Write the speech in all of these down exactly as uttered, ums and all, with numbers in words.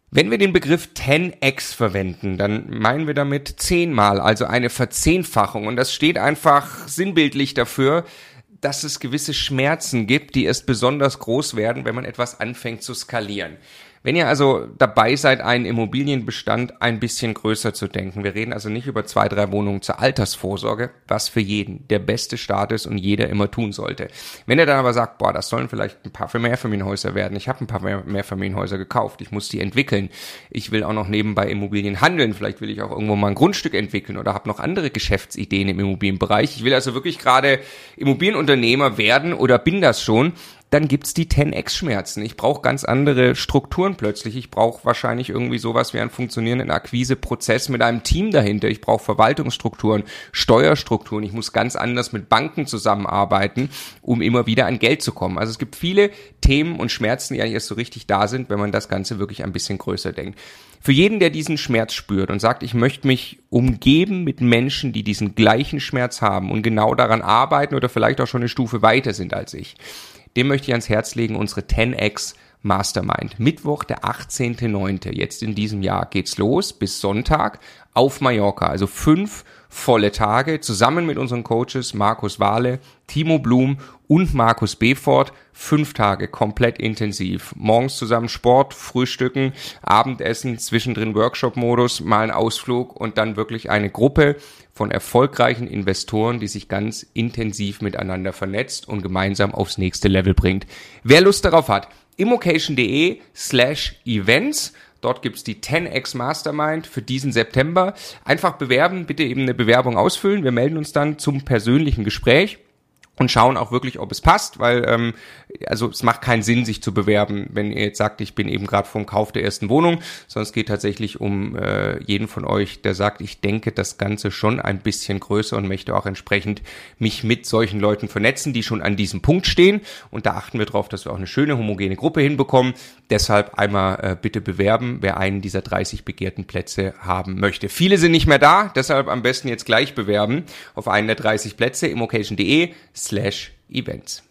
Wenn wir den Begriff zehn x verwenden, dann meinen wir damit zehnmal, also eine Verzehnfachung. Und das steht einfach sinnbildlich dafür, dass es gewisse Schmerzen gibt, die erst besonders groß werden, wenn man etwas anfängt zu skalieren. Wenn ihr also dabei seid, einen Immobilienbestand ein bisschen größer zu denken, wir reden also nicht über zwei, drei Wohnungen zur Altersvorsorge, was für jeden der beste Start ist und jeder immer tun sollte. Wenn ihr dann aber sagt, boah, das sollen vielleicht ein paar Mehrfamilienhäuser werden, ich habe ein paar mehr Mehrfamilienhäuser gekauft, ich muss die entwickeln, ich will auch noch nebenbei Immobilien handeln, vielleicht will ich auch irgendwo mal ein Grundstück entwickeln oder habe noch andere Geschäftsideen im Immobilienbereich, ich will also wirklich gerade Immobilienunternehmer werden oder bin das schon, dann gibt's die zehn x Schmerzen. Ich brauche ganz andere Strukturen plötzlich. Ich brauche wahrscheinlich irgendwie sowas wie einen funktionierenden Akquiseprozess mit einem Team dahinter. Ich brauche Verwaltungsstrukturen, Steuerstrukturen. Ich muss ganz anders mit Banken zusammenarbeiten, um immer wieder an Geld zu kommen. Also es gibt viele Themen und Schmerzen, die eigentlich erst so richtig da sind, wenn man das Ganze wirklich ein bisschen größer denkt. Für jeden, der diesen Schmerz spürt und sagt, ich möchte mich umgeben mit Menschen, die diesen gleichen Schmerz haben und genau daran arbeiten oder vielleicht auch schon eine Stufe weiter sind als ich, dem möchte ich ans Herz legen, unsere zehn x Mastermind. Mittwoch, der achtzehnten neunten Jetzt in diesem Jahr geht's los bis Sonntag auf Mallorca. Also fünf volle Tage zusammen mit unseren Coaches Markus Wahle, Timo Blum und Markus Befort. Fünf Tage komplett intensiv. Morgens zusammen Sport, Frühstücken, Abendessen, zwischendrin Workshop-Modus, mal ein Ausflug und dann wirklich eine Gruppe von erfolgreichen Investoren, die sich ganz intensiv miteinander vernetzt und gemeinsam aufs nächste Level bringt. Wer Lust darauf hat, immocation.de slash events. Dort gibt's die zehn x Mastermind für diesen September. Einfach bewerben, bitte eben eine Bewerbung ausfüllen. Wir melden uns dann zum persönlichen Gespräch und schauen auch wirklich, ob es passt, weil ähm, also es macht keinen Sinn, sich zu bewerben, wenn ihr jetzt sagt, ich bin eben gerade vom Kauf der ersten Wohnung, sondern es geht tatsächlich um äh, jeden von euch, der sagt, ich denke das Ganze schon ein bisschen größer und möchte auch entsprechend mich mit solchen Leuten vernetzen, die schon an diesem Punkt stehen. Und da achten wir darauf, dass wir auch eine schöne homogene Gruppe hinbekommen. Deshalb einmal äh, bitte bewerben, wer einen dieser dreißig begehrten Plätze haben möchte. Viele sind nicht mehr da, deshalb am besten jetzt gleich bewerben auf einen der dreißig Plätze, immocation.de slash events.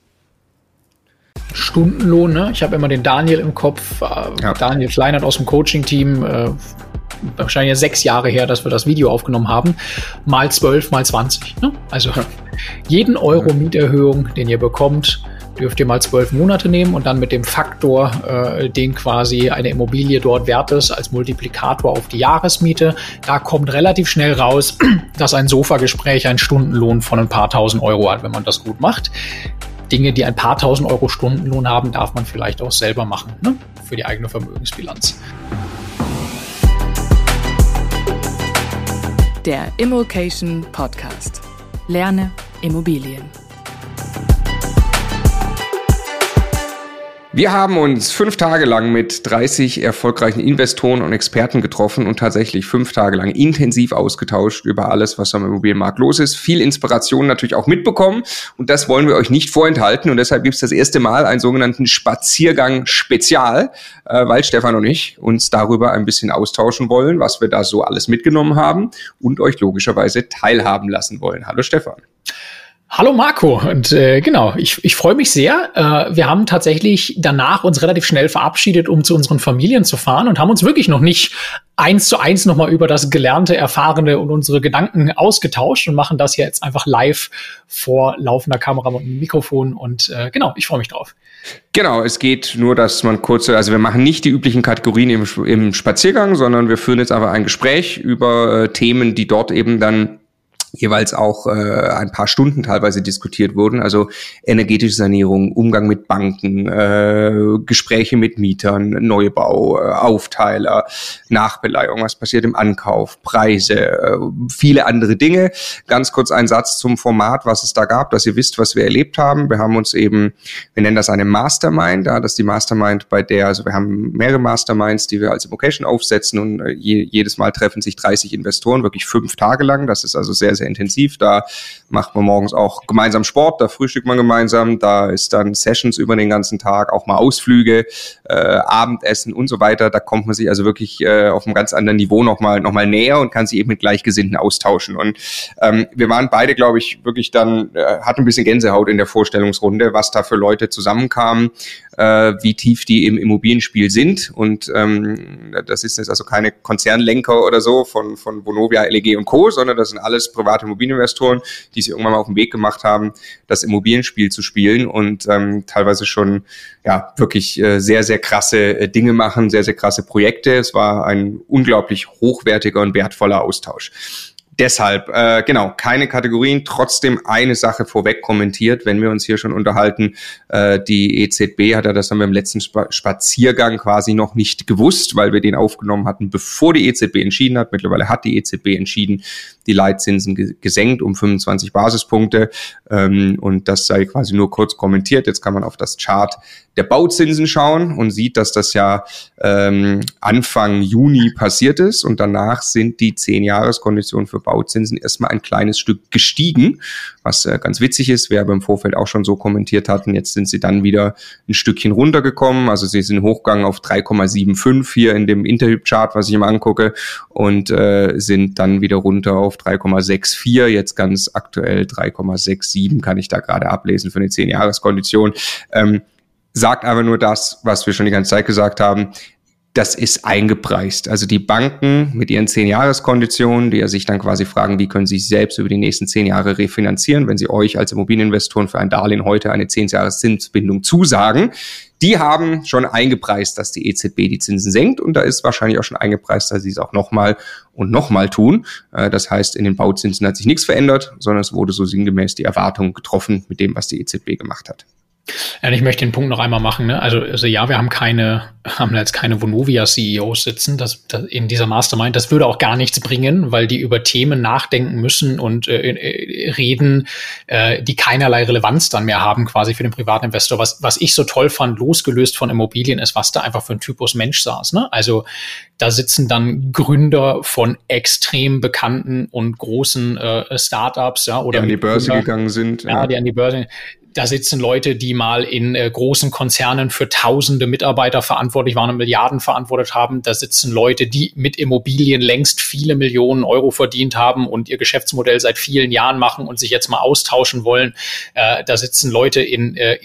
Stundenlohn, ne? Ich habe immer den Daniel im Kopf, äh, ja. Daniel Kleinert aus dem Coaching-Team, äh, wahrscheinlich sechs Jahre her, dass wir das Video aufgenommen haben, mal zwölf, mal zwanzig. Ne? Also ja. jeden Euro Mieterhöhung, den ihr bekommt, dürft ihr mal zwölf Monate nehmen und dann mit dem Faktor, äh, den quasi eine Immobilie dort wert ist, als Multiplikator auf die Jahresmiete. Da kommt relativ schnell raus, dass ein Sofagespräch einen Stundenlohn von ein paar tausend Euro hat, wenn man das gut macht. Dinge, die ein paar tausend Euro Stundenlohn haben, darf man vielleicht auch selber machen, ne? Für die eigene Vermögensbilanz. Der Immocation Podcast. Lerne Immobilien. Wir haben uns fünf Tage lang mit dreißig erfolgreichen Investoren und Experten getroffen und tatsächlich fünf Tage lang intensiv ausgetauscht über alles, was am Immobilienmarkt los ist. Viel Inspiration natürlich auch mitbekommen und das wollen wir euch nicht vorenthalten und deshalb gibt es das erste Mal einen sogenannten Spaziergang-Spezial, äh, weil Stefan und ich uns darüber ein bisschen austauschen wollen, was wir da so alles mitgenommen haben und euch logischerweise teilhaben lassen wollen. Hallo Stefan. Hallo Marco und äh, genau, ich, ich freue mich sehr. Äh, wir haben tatsächlich danach uns relativ schnell verabschiedet, um zu unseren Familien zu fahren und haben uns wirklich noch nicht eins zu eins nochmal über das Gelernte, Erfahrene und unsere Gedanken ausgetauscht und machen das hier jetzt einfach live vor laufender Kamera und Mikrofon und äh, genau, ich freue mich drauf. Genau, es geht nur, dass man kurze, also wir machen nicht die üblichen Kategorien im, im Spaziergang, sondern wir führen jetzt einfach ein Gespräch über äh, Themen, die dort eben dann jeweils auch äh, ein paar Stunden teilweise diskutiert wurden, also energetische Sanierung, Umgang mit Banken, äh, Gespräche mit Mietern, Neubau, äh, Aufteiler, Nachbeleihung, was passiert im Ankauf, Preise, äh, viele andere Dinge. Ganz kurz ein Satz zum Format, was es da gab, dass ihr wisst, was wir erlebt haben. Wir haben uns eben, wir nennen das eine Mastermind, ja, das ist die Mastermind, bei der, also wir haben mehrere Masterminds, die wir als Immocation aufsetzen und äh, je, jedes Mal treffen sich dreißig Investoren, wirklich fünf Tage lang. Das ist also sehr, sehr intensiv. Da macht man morgens auch gemeinsam Sport, da frühstückt man gemeinsam, da ist dann Sessions über den ganzen Tag, auch mal Ausflüge, äh, Abendessen und so weiter. Da kommt man sich also wirklich äh, auf einem ganz anderen Niveau nochmal noch mal näher und kann sich eben mit Gleichgesinnten austauschen. Und ähm, wir waren beide, glaube ich, wirklich dann, äh, hatten ein bisschen Gänsehaut in der Vorstellungsrunde, was da für Leute zusammenkamen, äh, wie tief die im Immobilienspiel sind. Und ähm, das ist jetzt also keine Konzernlenker oder so von, von Vonovia, L E G und Co., sondern das sind alles private Immobilieninvestoren, die sich irgendwann mal auf den Weg gemacht haben, das Immobilienspiel zu spielen und ähm, teilweise schon ja wirklich äh, sehr, sehr krasse äh, Dinge machen, sehr, sehr krasse Projekte. Es war ein unglaublich hochwertiger und wertvoller Austausch. Deshalb, äh, genau, keine Kategorien, trotzdem eine Sache vorweg kommentiert, wenn wir uns hier schon unterhalten. Äh, die E Z B hat ja das dann beim letzten Sp- Spaziergang quasi noch nicht gewusst, weil wir den aufgenommen hatten, bevor die E Z B entschieden hat. Mittlerweile hat die E Z B entschieden, die Leitzinsen ge- gesenkt um fünfundzwanzig Basispunkte. Ähm, und das sei quasi nur kurz kommentiert. Jetzt kann man auf das Chart der Bauzinsen schauen und sieht, dass das ja ähm, Anfang Juni passiert ist. Und danach sind die zehn-Jahres-Konditionen für Bauzinsen erstmal ein kleines Stück gestiegen, was äh, ganz witzig ist, wir aber im Vorfeld auch schon so kommentiert hatten. Jetzt sind sie dann wieder ein Stückchen runtergekommen, also sie sind hochgegangen auf drei Komma fünfundsiebzig hier in dem Interhyp-Chart, was ich immer angucke, und äh, sind dann wieder runter auf drei Komma vierundsechzig, jetzt ganz aktuell drei Komma siebenundsechzig kann ich da gerade ablesen für eine zehn-Jahres-Kondition. Ähm, sagt aber nur das, was wir schon die ganze Zeit gesagt haben, das ist eingepreist. Also die Banken mit ihren zehn-Jahres-Konditionen, die ja sich dann quasi fragen, wie können sie sich selbst über die nächsten zehn Jahre refinanzieren, wenn sie euch als Immobilieninvestoren für ein Darlehen heute eine zehn-Jahres-Zinsbindung zusagen, die haben schon eingepreist, dass die E Z B die Zinsen senkt, und da ist wahrscheinlich auch schon eingepreist, dass sie es auch nochmal und nochmal tun. Das heißt, in den Bauzinsen hat sich nichts verändert, sondern es wurde so sinngemäß die Erwartung getroffen mit dem, was die E Z B gemacht hat. Ja, ich möchte den Punkt noch einmal machen. Ne? Also, also ja, wir haben keine, haben jetzt keine Vonovia-C E Os sitzen, das, das in dieser Mastermind. Das würde auch gar nichts bringen, weil die über Themen nachdenken müssen und äh, reden, äh, die keinerlei Relevanz dann mehr haben, quasi für den privaten Investor. Was, was ich so toll fand, losgelöst von Immobilien, ist, was da einfach für ein Typus Mensch saß. Ne? Also da sitzen dann Gründer von extrem bekannten und großen äh, Startups, ja, oder die an die Börse Gründer, gegangen sind. Ja, ja, die an die Börse. Da sitzen Leute, die mal in äh, großen Konzernen für tausende Mitarbeiter verantwortlich waren und Milliarden verantwortet haben. Da sitzen Leute, die mit Immobilien längst viele Millionen Euro verdient haben und ihr Geschäftsmodell seit vielen Jahren machen und sich jetzt mal austauschen wollen. Äh, da sitzen Leute in äh,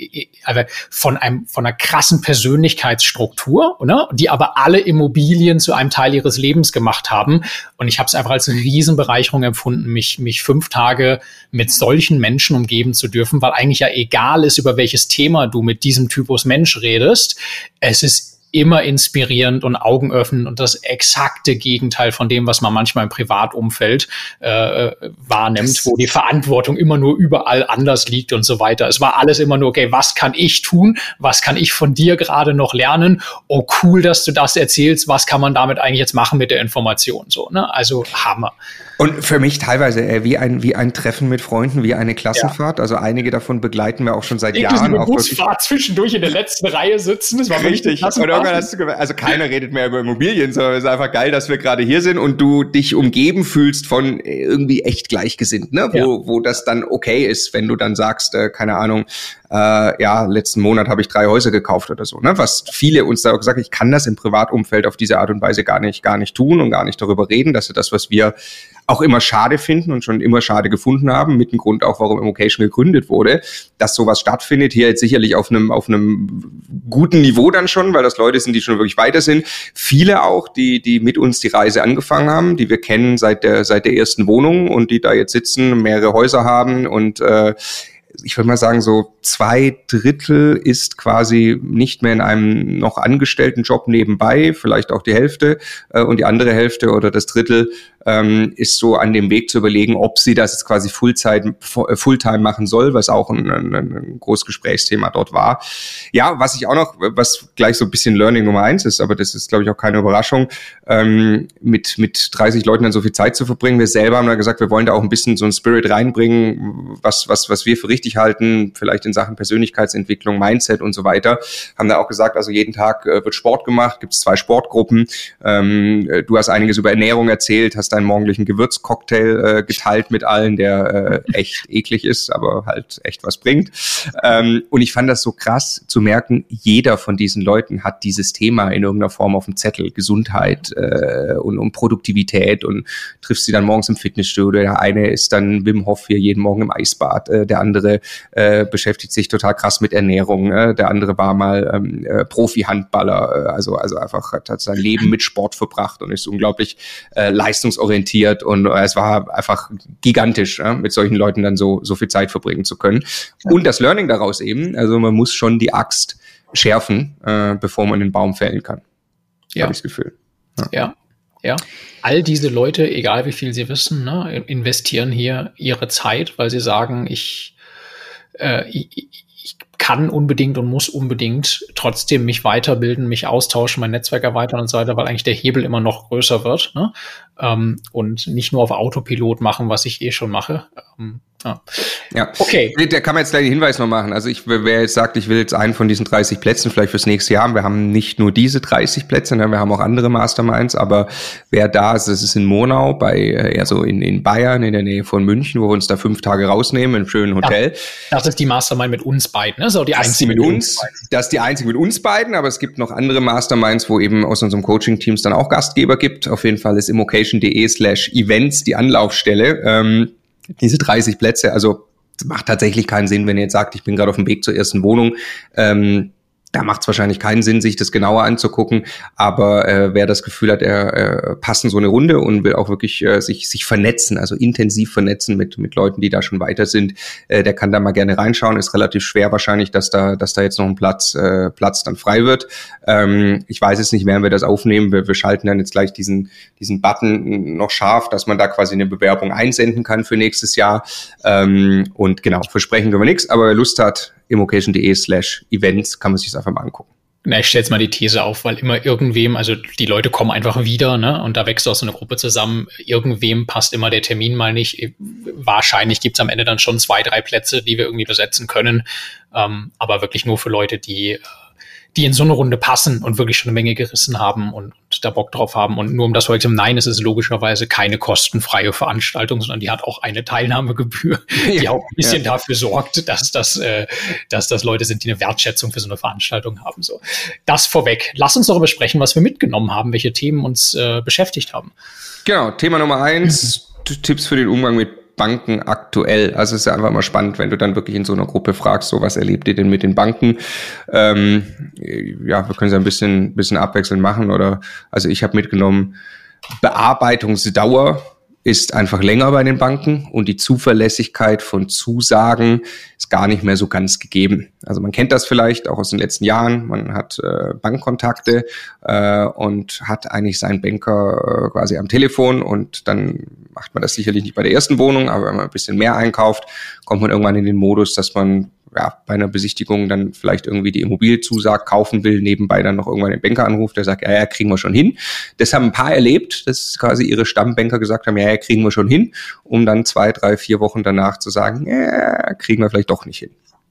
von einem von einer krassen Persönlichkeitsstruktur, ne? Die aber alle Immobilien zu einem Teil ihres Lebens gemacht haben. Und ich habe es einfach als eine Riesenbereicherung empfunden, mich mich fünf Tage mit solchen Menschen umgeben zu dürfen, weil eigentlich ja egal ist, über welches Thema du mit diesem Typus Mensch redest, es ist immer inspirierend und augenöffnend und das exakte Gegenteil von dem, was man manchmal im Privatumfeld äh, wahrnimmt, das, wo die Verantwortung immer nur überall anders liegt und so weiter. Es war alles immer nur, okay, was kann ich tun? Was kann ich von dir gerade noch lernen? Oh, cool, dass du das erzählst. Was kann man damit eigentlich jetzt machen mit der Information? So, ne? Also Hammer. Und für mich teilweise äh, wie ein wie ein Treffen mit Freunden, wie eine Klassenfahrt. Ja. Also einige davon begleiten wir auch schon seit Inklusive Jahren. Eine Busfahrt zwischendurch in der letzten Reihe sitzen. Das war richtig. Und irgendwann hast du gemerkt, also keiner redet mehr über Immobilien, sondern es ist einfach geil, dass wir gerade hier sind und du dich umgeben fühlst von irgendwie echt Gleichgesinnten, ne? Wo ja. wo das dann okay ist, wenn du dann sagst, äh, keine Ahnung, äh, ja, letzten Monat habe ich drei Häuser gekauft oder so, ne? Was viele uns da auch gesagt haben, ich kann das im Privatumfeld auf diese Art und Weise gar nicht gar nicht tun und gar nicht darüber reden. Das ist das, was wir auch immer schade finden und schon immer schade gefunden haben, mit dem Grund auch, warum Immocation gegründet wurde, dass sowas stattfindet. Hier jetzt sicherlich auf einem auf einem guten Niveau dann schon, weil das Leute sind, die schon wirklich weiter sind. Viele auch, die die mit uns die Reise angefangen haben, die wir kennen seit der seit der ersten Wohnung und die da jetzt sitzen, mehrere Häuser haben und äh, ich würde mal sagen, so zwei Drittel ist quasi nicht mehr in einem noch angestellten Job nebenbei, vielleicht auch die Hälfte, äh, und die andere Hälfte oder das Drittel ähm, ist so an dem Weg zu überlegen, ob sie das jetzt quasi Fullzeit, Fulltime machen soll, was auch ein, ein, ein großes Gesprächsthema dort war. Ja, was ich auch noch, was gleich so ein bisschen Learning Nummer eins ist, aber das ist, glaube ich, auch keine Überraschung, ähm, mit mit dreißig Leuten dann so viel Zeit zu verbringen. Wir selber haben da gesagt, wir wollen da auch ein bisschen so einen Spirit reinbringen, was was was wir für richtig halten, vielleicht in Sachen Persönlichkeitsentwicklung, Mindset und so weiter. Haben da auch gesagt, also jeden Tag äh, wird Sport gemacht, gibt es zwei Sportgruppen. Ähm, du hast einiges über Ernährung erzählt, hast deinen morgendlichen Gewürzcocktail äh, geteilt mit allen, der äh, echt eklig ist, aber halt echt was bringt. Ähm, und ich fand das so krass zu merken, jeder von diesen Leuten hat dieses Thema in irgendeiner Form auf dem Zettel, Gesundheit äh, und, und Produktivität, und triffst sie dann morgens im Fitnessstudio. Der eine ist dann Wim Hof hier jeden Morgen im Eisbad, äh, der andere äh, beschäftigt sich total krass mit Ernährung, äh, der andere war mal ähm, äh, Profi-Handballer, äh, also also einfach hat, hat sein Leben mit Sport verbracht und ist unglaublich äh, leistungsorientiert, und äh, es war einfach gigantisch, äh, mit solchen Leuten dann so so viel Zeit verbringen zu können. Und das Learning daraus eben, also man muss schon die Axt schärfen, äh, bevor man den Baum fällen kann. Ja. Habe ich das Gefühl. Ja. ja, ja. All diese Leute, egal wie viel sie wissen, ne, investieren hier ihre Zeit, weil sie sagen, ich, äh, ich, ich kann unbedingt und muss unbedingt trotzdem mich weiterbilden, mich austauschen, mein Netzwerk erweitern und so weiter, weil eigentlich der Hebel immer noch größer wird, ne? Ähm, und nicht nur auf Autopilot machen, was ich eh schon mache. Ähm, Ja. ja, okay. Da kann man jetzt gleich den Hinweis noch machen. Also ich, wer jetzt sagt, ich will jetzt einen von diesen dreißig Plätzen vielleicht fürs nächste Jahr haben, wir haben nicht nur diese dreißig Plätze, wir haben auch andere Masterminds, aber wer da ist, das ist in Monau, bei, also in, in Bayern, in der Nähe von München, wo wir uns da fünf Tage rausnehmen, in einem schönen Hotel. Das, das ist die Mastermind mit uns beiden, ne? Das ist auch die das einzige mit uns. Das ist die einzige mit uns beiden, aber es gibt noch andere Masterminds, wo eben aus unserem Coaching-Teams dann auch Gastgeber gibt. Auf jeden Fall ist immocation.de slash events die Anlaufstelle. Ähm, diese dreißig Plätze, also das macht tatsächlich keinen Sinn, wenn ihr jetzt sagt, ich bin gerade auf dem Weg zur ersten Wohnung. Ähm, da macht es wahrscheinlich keinen Sinn, sich das genauer anzugucken. Aber äh, wer das Gefühl hat, er äh, passt in so eine Runde und will auch wirklich äh, sich sich vernetzen, also intensiv vernetzen mit mit Leuten, die da schon weiter sind, äh, der kann da mal gerne reinschauen. Ist relativ schwer wahrscheinlich, dass da dass da jetzt noch ein Platz äh, Platz dann frei wird. Ähm, ich weiß jetzt nicht, werden wir das aufnehmen. Wir, wir schalten dann jetzt gleich diesen diesen Button noch scharf, dass man da quasi eine Bewerbung einsenden kann für nächstes Jahr. Ähm, und genau, versprechen können wir nichts, aber wer Lust hat, immocation.de slash events, kann man sich das einfach mal angucken. Na, ich stelle jetzt mal die These auf, weil immer irgendwem, also die Leute kommen einfach wieder, ne, und da wächst auch so eine Gruppe zusammen. Irgendwem passt immer der Termin mal nicht. Wahrscheinlich gibt's am Ende dann schon zwei, drei Plätze, die wir irgendwie besetzen können, ähm, aber wirklich nur für Leute, die die in so eine Runde passen und wirklich schon eine Menge gerissen haben und, und da Bock drauf haben. Und nur um das vorwegzunehmen, nein, es ist logischerweise keine kostenfreie Veranstaltung, sondern die hat auch eine Teilnahmegebühr, die ja, auch ein bisschen ja. dafür sorgt, dass das, äh, dass das Leute sind, die eine Wertschätzung für so eine Veranstaltung haben. So, das vorweg. Lass uns darüber sprechen, was wir mitgenommen haben, welche Themen uns äh, beschäftigt haben. Genau, Thema Nummer eins, mhm. Tipps für den Umgang mit Banken aktuell. Also es ist ja einfach mal spannend, wenn du dann wirklich in so einer Gruppe fragst, so was erlebt ihr denn mit den Banken? Ähm, ja, wir können es ja ein bisschen, bisschen abwechselnd machen. Oder also ich habe mitgenommen, Bearbeitungsdauer ist einfach länger bei den Banken und die Zuverlässigkeit von Zusagen ist gar nicht mehr so ganz gegeben. Also man kennt das vielleicht auch aus den letzten Jahren. Man hat äh, Bankkontakte äh, und hat eigentlich seinen Banker äh, quasi am Telefon und dann macht man das sicherlich nicht bei der ersten Wohnung, aber wenn man ein bisschen mehr einkauft, kommt man irgendwann in den Modus, dass man ja, bei einer Besichtigung dann vielleicht irgendwie die Immobilie zusagt, kaufen will, nebenbei dann noch irgendwann den Banker anruft, der sagt, ja, ja, kriegen wir schon hin. Das haben ein paar erlebt, dass quasi ihre Stammbanker gesagt haben, ja, ja, kriegen wir schon hin, um dann zwei, drei, vier Wochen danach zu sagen, ja, kriegen wir vielleicht doch nicht hin.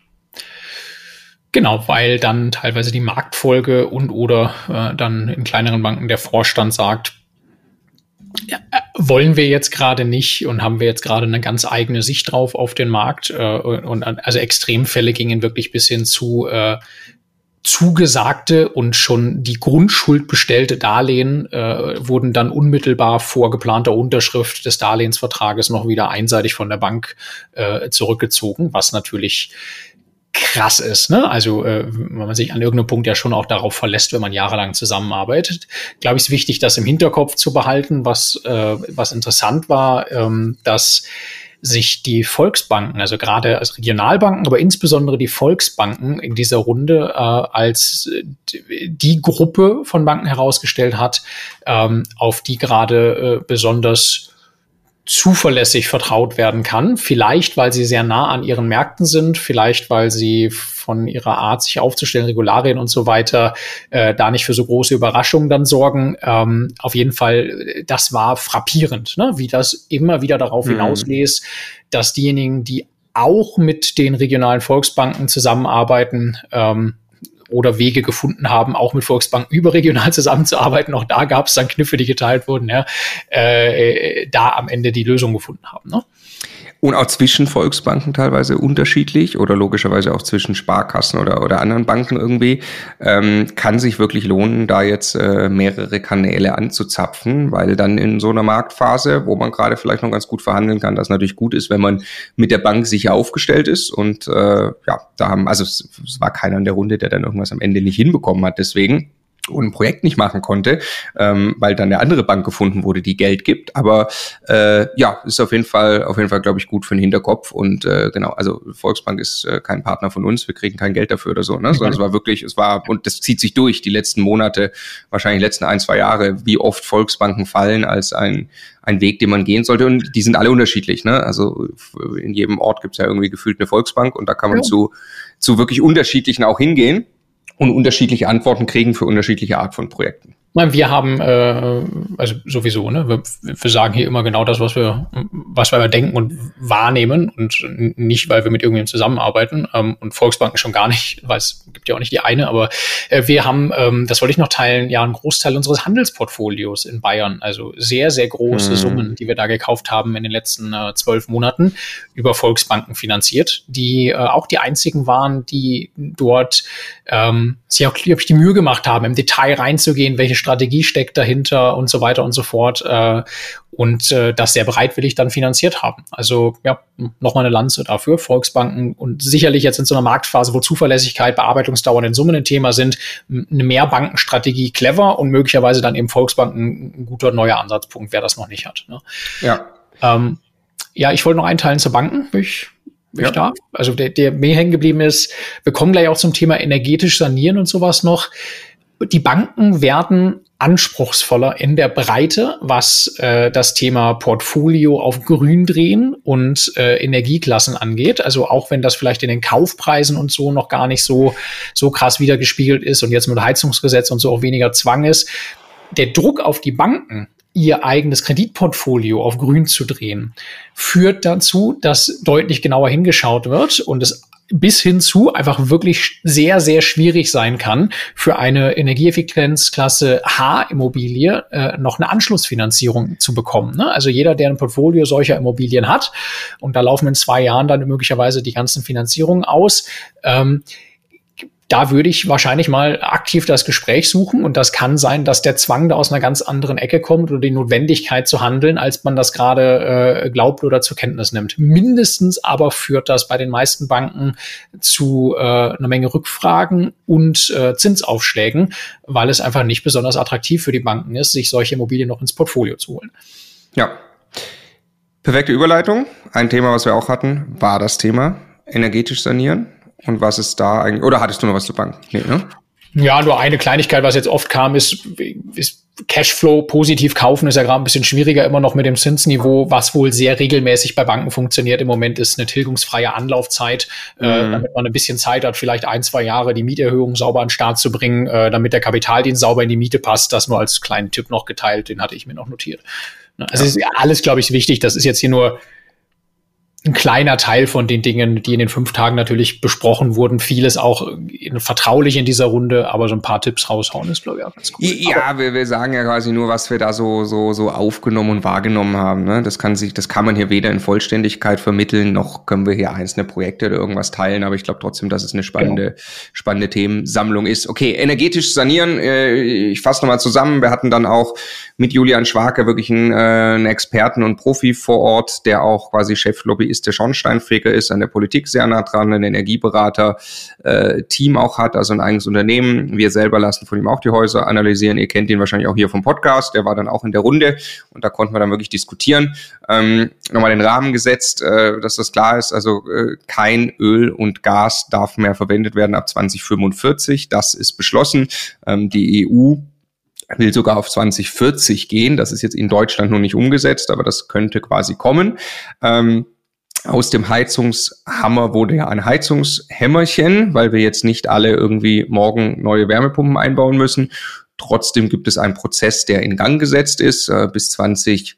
Genau, weil dann teilweise die Marktfolge und oder äh, dann in kleineren Banken der Vorstand sagt, ja, wollen wir jetzt gerade nicht und haben wir jetzt gerade eine ganz eigene Sicht drauf auf den Markt. Äh, und also Extremfälle gingen wirklich bis hin zu äh, zugesagte und schon die Grundschuld bestellte Darlehen äh, wurden dann unmittelbar vor geplanter Unterschrift des Darlehensvertrages noch wieder einseitig von der Bank äh, zurückgezogen, was natürlich krass ist, ne? Also äh, wenn man sich an irgendeinem Punkt ja schon auch darauf verlässt, wenn man jahrelang zusammenarbeitet, glaube ich, ist wichtig, das im Hinterkopf zu behalten. Was äh, was interessant war, ähm, dass sich die Volksbanken, also gerade als Regionalbanken, aber insbesondere die Volksbanken in dieser Runde äh, als die Gruppe von Banken herausgestellt hat, ähm, auf die gerade äh, besonders zuverlässig vertraut werden kann. Vielleicht, weil sie sehr nah an ihren Märkten sind, vielleicht, weil sie von ihrer Art, sich aufzustellen, Regularien und so weiter, äh, da nicht für so große Überraschungen dann sorgen. Ähm, auf jeden Fall, das war frappierend, ne? Wie das immer wieder darauf mhm. hinauslässt, dass diejenigen, die auch mit den regionalen Volksbanken zusammenarbeiten, ähm, oder Wege gefunden haben, auch mit Volksbanken überregional zusammenzuarbeiten. Auch da gab es dann Kniffe, die geteilt wurden, ja, äh, da am Ende die Lösung gefunden haben. Ne? Und auch zwischen Volksbanken teilweise unterschiedlich oder logischerweise auch zwischen Sparkassen oder oder anderen Banken irgendwie. Ähm, kann sich wirklich lohnen, da jetzt äh, mehrere Kanäle anzuzapfen, weil dann in so einer Marktphase, wo man gerade vielleicht noch ganz gut verhandeln kann, das natürlich gut ist, wenn man mit der Bank sicher aufgestellt ist. Und äh, ja, da haben, also es, es war keiner in der Runde, der dann irgendwas am Ende nicht hinbekommen hat. Deswegen und ein Projekt nicht machen konnte, ähm, weil dann eine andere Bank gefunden wurde, die Geld gibt. Aber äh, ja, ist auf jeden Fall, auf jeden Fall, glaube ich, gut für den Hinterkopf. Und äh, genau, also Volksbank ist äh, kein Partner von uns, wir kriegen kein Geld dafür oder so, ne? Sondern es war wirklich, es war, und das zieht sich durch, die letzten Monate, wahrscheinlich die letzten ein, zwei Jahre, wie oft Volksbanken fallen als ein ein Weg, den man gehen sollte. Und die sind alle unterschiedlich, ne? Also in jedem Ort gibt's ja irgendwie gefühlt eine Volksbank und da kann man ja. zu zu wirklich unterschiedlichen auch hingehen und unterschiedliche Antworten kriegen für unterschiedliche Art von Projekten. Wir haben, äh, also sowieso, ne, wir, wir sagen hier immer genau das, was wir, was wir denken und wahrnehmen und nicht, weil wir mit irgendjemandem zusammenarbeiten, ähm, und Volksbanken schon gar nicht, weil es gibt ja auch nicht die eine, aber äh, wir haben, ähm, das wollte ich noch teilen, ja, einen Großteil unseres Handelsportfolios in Bayern, also sehr, sehr große hm. Summen, die wir da gekauft haben in den letzten äh, zwölf Monaten über Volksbanken finanziert, die äh, auch die einzigen waren, die dort ähm, sich auch, glaube ich, die Mühe gemacht haben, im Detail reinzugehen, welche Strategie steckt dahinter und so weiter und so fort, äh, und äh, das sehr bereitwillig dann finanziert haben. Also ja, nochmal eine Lanze dafür. Volksbanken und sicherlich jetzt in so einer Marktphase, wo Zuverlässigkeit, Bearbeitungsdauer in Summe ein Thema sind, eine Mehrbankenstrategie clever und möglicherweise dann eben Volksbanken ein guter neuer Ansatzpunkt, wer das noch nicht hat. Ne? Ja. Ähm, ja, ich wollte noch einteilen zu Banken, will ich Ja. Ich darf. Also der, der mir hängen geblieben ist, wir kommen gleich auch zum Thema energetisch sanieren und sowas noch. Die Banken werden anspruchsvoller in der Breite, was äh, das Thema Portfolio auf Grün drehen und äh, Energieklassen angeht. Also auch wenn das vielleicht in den Kaufpreisen und so noch gar nicht so so krass wiedergespiegelt ist und jetzt mit Heizungsgesetz und so auch weniger Zwang ist, der Druck auf die Banken, ihr eigenes Kreditportfolio auf Grün zu drehen, führt dazu, dass deutlich genauer hingeschaut wird und es bis hin zu einfach wirklich sehr, sehr schwierig sein kann, für eine Energieeffizienzklasse H-Immobilie äh, noch eine Anschlussfinanzierung zu bekommen. Ne? Also jeder, der ein Portfolio solcher Immobilien hat, und da laufen in zwei Jahren dann möglicherweise die ganzen Finanzierungen aus, ähm, da würde ich wahrscheinlich mal aktiv das Gespräch suchen. Und das kann sein, dass der Zwang da aus einer ganz anderen Ecke kommt oder die Notwendigkeit zu handeln, als man das gerade äh, glaubt oder zur Kenntnis nimmt. Mindestens aber führt das bei den meisten Banken zu äh, einer Menge Rückfragen und äh, Zinsaufschlägen, weil es einfach nicht besonders attraktiv für die Banken ist, sich solche Immobilien noch ins Portfolio zu holen. Ja, perfekte Überleitung. Ein Thema, was wir auch hatten, war das Thema energetisch sanieren. Und was ist da eigentlich, oder hattest du noch was zu Banken? Nee, ne? Ja, nur eine Kleinigkeit, was jetzt oft kam, ist, ist Cashflow positiv kaufen, ist ja gerade ein bisschen schwieriger immer noch mit dem Zinsniveau. Was wohl sehr regelmäßig bei Banken funktioniert im Moment, ist eine tilgungsfreie Anlaufzeit, mhm. äh, damit man ein bisschen Zeit hat, vielleicht ein, zwei Jahre die Mieterhöhung sauber an den Start zu bringen, äh, damit der Kapitaldienst sauber in die Miete passt. Das nur als kleinen Tipp noch geteilt, den hatte ich mir noch notiert. Also ja. ist alles, glaube ich, wichtig. Das ist jetzt hier nur ein kleiner Teil von den Dingen, die in den fünf Tagen natürlich besprochen wurden. Vieles auch in, vertraulich in dieser Runde, aber so ein paar Tipps raushauen ist, glaube ich, auch ganz gut. Ja, wir, wir sagen ja quasi nur, was wir da so so so aufgenommen und wahrgenommen haben. Ne? Das kann sich, das kann man hier weder in Vollständigkeit vermitteln, noch können wir hier einzelne Projekte oder irgendwas teilen. Aber ich glaube trotzdem, dass es eine spannende genau. spannende Themensammlung ist. Okay, energetisch sanieren. Äh, ich fasse nochmal zusammen. Wir hatten dann auch mit Julian Schwarke wirklich einen, äh, einen Experten und Profi vor Ort, der auch quasi Cheflobbyist der Schornsteinfeger ist, an der Politik sehr nah dran, ein Energieberater äh, Team auch hat, also ein eigenes Unternehmen. Wir selber lassen von ihm auch die Häuser analysieren. Ihr kennt ihn wahrscheinlich auch hier vom Podcast. Der war dann auch in der Runde und da konnten wir dann wirklich diskutieren. Ähm, nochmal den Rahmen gesetzt, äh, dass das klar ist. Also äh, kein Öl und Gas darf mehr verwendet werden ab zwanzig fünfundvierzig. Das ist beschlossen. Ähm, die E U will sogar auf zwanzig vierzig gehen. Das ist jetzt in Deutschland noch nicht umgesetzt, aber das könnte quasi kommen. Ähm, Aus dem Heizungshammer wurde ja ein Heizungshämmerchen, weil wir jetzt nicht alle irgendwie morgen neue Wärmepumpen einbauen müssen. Trotzdem gibt es einen Prozess, der in Gang gesetzt ist. Bis zwanzig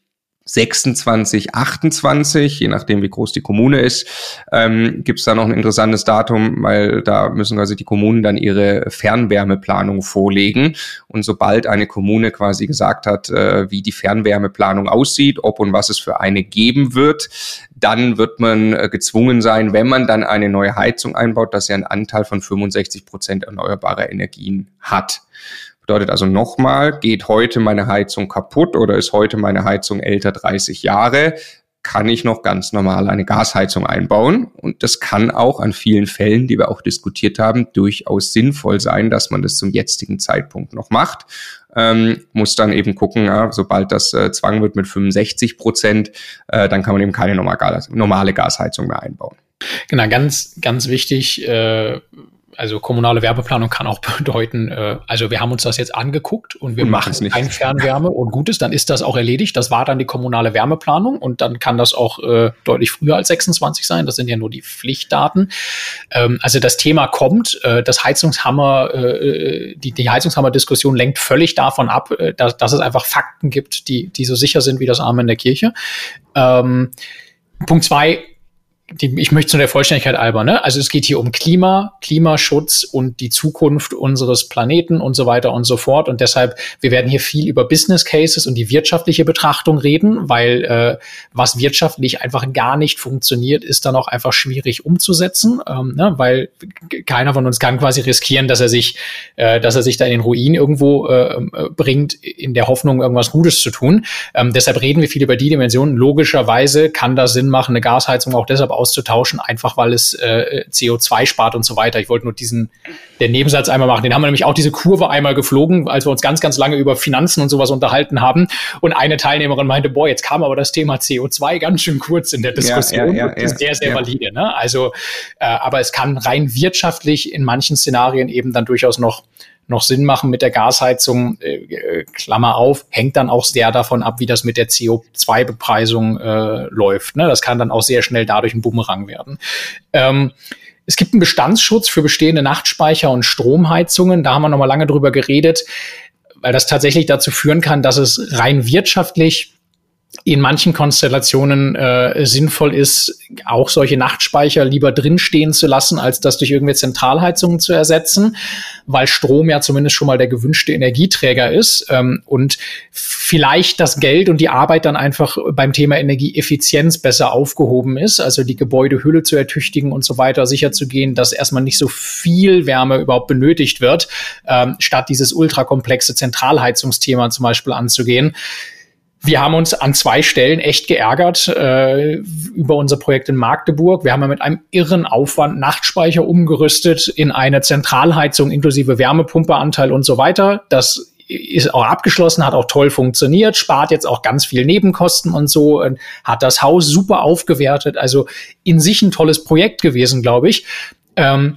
sechsundzwanzig, achtundzwanzig, je nachdem wie groß die Kommune ist, ähm, gibt es da noch ein interessantes Datum, weil da müssen quasi die Kommunen dann ihre Fernwärmeplanung vorlegen. Und sobald eine Kommune quasi gesagt hat, äh, wie die Fernwärmeplanung aussieht, ob und was es für eine geben wird, dann wird man äh, gezwungen sein, wenn man dann eine neue Heizung einbaut, dass sie einen Anteil von fünfundsechzig Prozent erneuerbarer Energien hat. Bedeutet also nochmal, geht heute meine Heizung kaputt oder ist heute meine Heizung älter dreißig Jahre, kann ich noch ganz normal eine Gasheizung einbauen. Und das kann auch an vielen Fällen, die wir auch diskutiert haben, durchaus sinnvoll sein, dass man das zum jetzigen Zeitpunkt noch macht. Ähm, muss dann eben gucken, ja, sobald das äh, Zwang wird mit fünfundsechzig Prozent, äh, dann kann man eben keine normale, normale Gasheizung mehr einbauen. Genau, ganz, ganz wichtig, äh also kommunale Wärmeplanung kann auch bedeuten, äh, also wir haben uns das jetzt angeguckt und wir und machen keine Fernwärme und gut ist, dann ist das auch erledigt. Das war dann die kommunale Wärmeplanung und dann kann das auch äh, deutlich früher als sechsundzwanzig sein. Das sind ja nur die Pflichtdaten. Ähm, also das Thema kommt, äh, das Heizungshammer, äh, die, die Heizungshammer-Diskussion lenkt völlig davon ab, äh, dass, dass es einfach Fakten gibt, die, die so sicher sind wie das Amen in der Kirche. Ähm, Punkt zwei, Die, ich möchte zu der Vollständigkeit halber, ne? Also es geht hier um Klima, Klimaschutz und die Zukunft unseres Planeten und so weiter und so fort. Und deshalb, wir werden hier viel über Business Cases und die wirtschaftliche Betrachtung reden, weil äh, was wirtschaftlich einfach gar nicht funktioniert, ist dann auch einfach schwierig umzusetzen, ähm, ne? Weil keiner von uns kann quasi riskieren, dass er sich, äh, dass er sich da in den Ruin irgendwo äh, bringt, in der Hoffnung, irgendwas Gutes zu tun. Ähm, deshalb reden wir viel über die Dimensionen. Logischerweise kann das Sinn machen, eine Gasheizung auch deshalb auszutauschen, einfach weil es äh, C O zwei spart und so weiter. Ich wollte nur diesen, den Nebensatz einmal machen. Den haben wir nämlich auch diese Kurve einmal geflogen, als wir uns ganz, ganz lange über Finanzen und sowas unterhalten haben. Und eine Teilnehmerin meinte, boah, jetzt kam aber das Thema C O zwei ganz schön kurz in der Diskussion. Ja, ja, ja, das ist sehr, sehr ja. valide. Ne? Also, äh, aber es kann rein wirtschaftlich in manchen Szenarien eben dann durchaus noch noch Sinn machen mit der Gasheizung, äh, Klammer auf, hängt dann auch sehr davon ab, wie das mit der C O zwei Bepreisung äh, läuft. Ne? Das kann dann auch sehr schnell dadurch ein Bumerang werden. Ähm, es gibt einen Bestandsschutz für bestehende Nachtspeicher und Stromheizungen. Da haben wir noch mal lange drüber geredet, weil das tatsächlich dazu führen kann, dass es rein wirtschaftlich in manchen Konstellationen äh, sinnvoll ist, auch solche Nachtspeicher lieber drinstehen zu lassen, als das durch irgendwelche Zentralheizungen zu ersetzen, weil Strom ja zumindest schon mal der gewünschte Energieträger ist ähm, und vielleicht das Geld und die Arbeit dann einfach beim Thema Energieeffizienz besser aufgehoben ist, also die Gebäudehülle zu ertüchtigen und so weiter, sicherzugehen, dass erstmal nicht so viel Wärme überhaupt benötigt wird, ähm, statt dieses ultrakomplexe Zentralheizungsthema zum Beispiel anzugehen. Wir haben uns an zwei Stellen echt geärgert äh, über unser Projekt in Magdeburg. Wir haben ja mit einem irren Aufwand Nachtspeicher umgerüstet in eine Zentralheizung inklusive Wärmepumpeanteil und so weiter. Das ist auch abgeschlossen, hat auch toll funktioniert, spart jetzt auch ganz viel Nebenkosten und so, und hat das Haus super aufgewertet. Also in sich ein tolles Projekt gewesen, glaube ich. Ähm,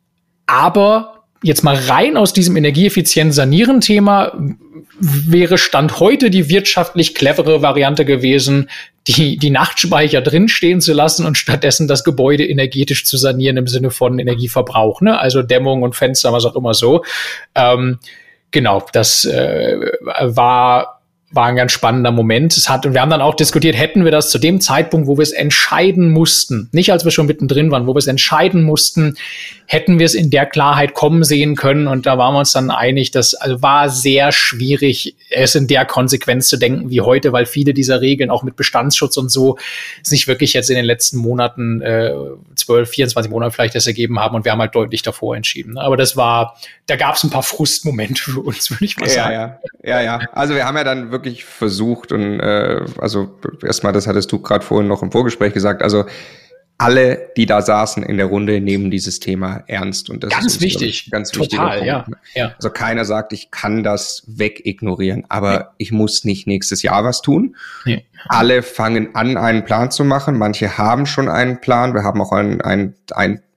aber jetzt mal rein aus diesem Energieeffizient-Sanieren-Thema wäre Stand heute die wirtschaftlich clevere Variante gewesen, die, die Nachtspeicher drinstehen zu lassen und stattdessen das Gebäude energetisch zu sanieren im Sinne von Energieverbrauch, ne? Also Dämmung und Fenster, was auch immer so. Ähm, genau, das äh, war war ein ganz spannender Moment. Es hat, und wir haben dann auch diskutiert, hätten wir das zu dem Zeitpunkt, wo wir es entscheiden mussten, nicht als wir schon mittendrin waren, wo wir es entscheiden mussten, hätten wir es in der Klarheit kommen sehen können. Und da waren wir uns dann einig, dass, also war sehr schwierig, es in der Konsequenz zu denken wie heute, weil viele dieser Regeln auch mit Bestandsschutz und so sich wirklich jetzt in den letzten Monaten, äh, zwölf, vierundzwanzig Monaten vielleicht das ergeben haben. Und wir haben halt deutlich davor entschieden. Aber das war, da gab es ein paar Frustmomente für uns, würde ich mal sagen. Ja, ja, ja, ja. Also wir haben ja dann wirklich versucht und äh, also erstmal, das hattest du gerade vorhin noch im Vorgespräch gesagt, also alle, die da saßen in der Runde, nehmen dieses Thema ernst. Und das ganz ist uns, wichtig. Ich, ganz Total, wichtiger Punkt. Ja, ja. Also keiner sagt, ich kann das wegignorieren, aber ja. ich muss nicht nächstes Jahr was tun. Ja. Alle fangen an, einen Plan zu machen. Manche haben schon einen Plan. Wir haben auch ein, ein, ein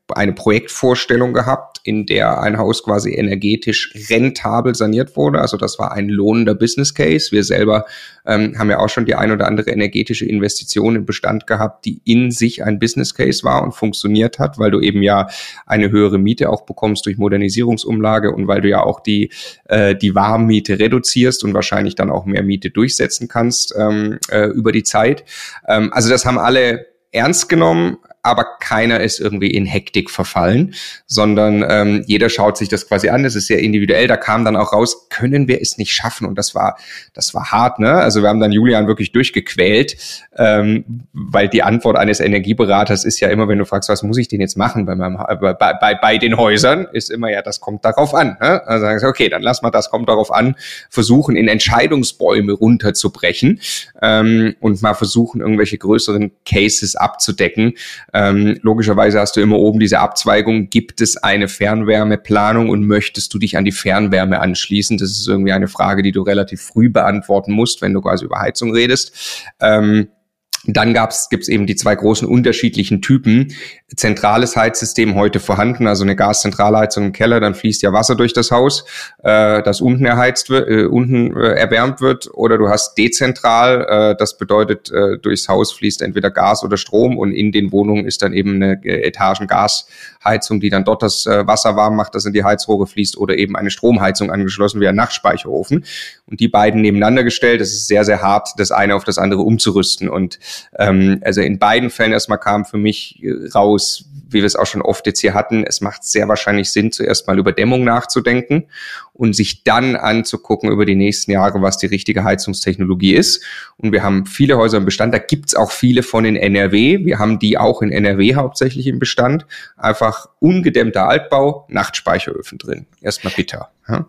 eine Projektvorstellung gehabt, in der ein Haus quasi energetisch rentabel saniert wurde. Also das war ein lohnender Business Case. Wir selber ähm, haben ja auch schon die ein oder andere energetische Investition im Bestand gehabt, die in sich ein Business Case war und funktioniert hat, weil du eben ja eine höhere Miete auch bekommst durch Modernisierungsumlage und weil du ja auch die äh, die Warmmiete reduzierst und wahrscheinlich dann auch mehr Miete durchsetzen kannst ähm, äh, über die Zeit. Ähm, also das haben alle ernst genommen, aber keiner ist irgendwie in Hektik verfallen, sondern ähm, jeder schaut sich das quasi an. Das ist sehr individuell. Da kam dann auch raus, können wir es nicht schaffen? Und das war das war hart, ne? Also wir haben dann Julian wirklich durchgequält, ähm, weil die Antwort eines Energieberaters ist ja immer, wenn du fragst, was muss ich denn jetzt machen bei meinem bei bei, bei den Häusern, ist immer ja, das kommt darauf an. Ne? Also sagen sie, okay, dann lass mal das kommt darauf an, versuchen in Entscheidungsbäume runterzubrechen ähm, und mal versuchen, irgendwelche größeren Cases abzudecken. Ähm, logischerweise hast du immer oben diese Abzweigung, gibt es eine Fernwärmeplanung und möchtest du dich an die Fernwärme anschließen? Das ist irgendwie eine Frage, die du relativ früh beantworten musst, wenn du quasi über Heizung redest. Ähm, Dann gab's, gibt's eben die zwei großen unterschiedlichen Typen. Zentrales Heizsystem heute vorhanden, also eine Gaszentralheizung im Keller, dann fließt ja Wasser durch das Haus, äh, das unten erheizt wird, äh, unten äh, erwärmt wird, oder du hast dezentral, äh, das bedeutet, äh, durchs Haus fließt entweder Gas oder Strom und in den Wohnungen ist dann eben eine äh, Etagengasheizung, die dann dort das äh, Wasser warm macht, das in die Heizrohre fließt, oder eben eine Stromheizung angeschlossen wie ein Nachtspeicherofen. Und die beiden nebeneinander gestellt, das ist sehr, sehr hart, das eine auf das andere umzurüsten. Und ähm, also in beiden Fällen erstmal kam für mich raus, wie wir es auch schon oft jetzt hier hatten, es macht sehr wahrscheinlich Sinn, zuerst mal über Dämmung nachzudenken und sich dann anzugucken über die nächsten Jahre, was die richtige Heizungstechnologie ist. Und wir haben viele Häuser im Bestand, da gibt's auch viele von in N R W. Wir haben die auch in N R W hauptsächlich im Bestand. Einfach ungedämmter Altbau, Nachtspeicheröfen drin. Erstmal bitter. Ja.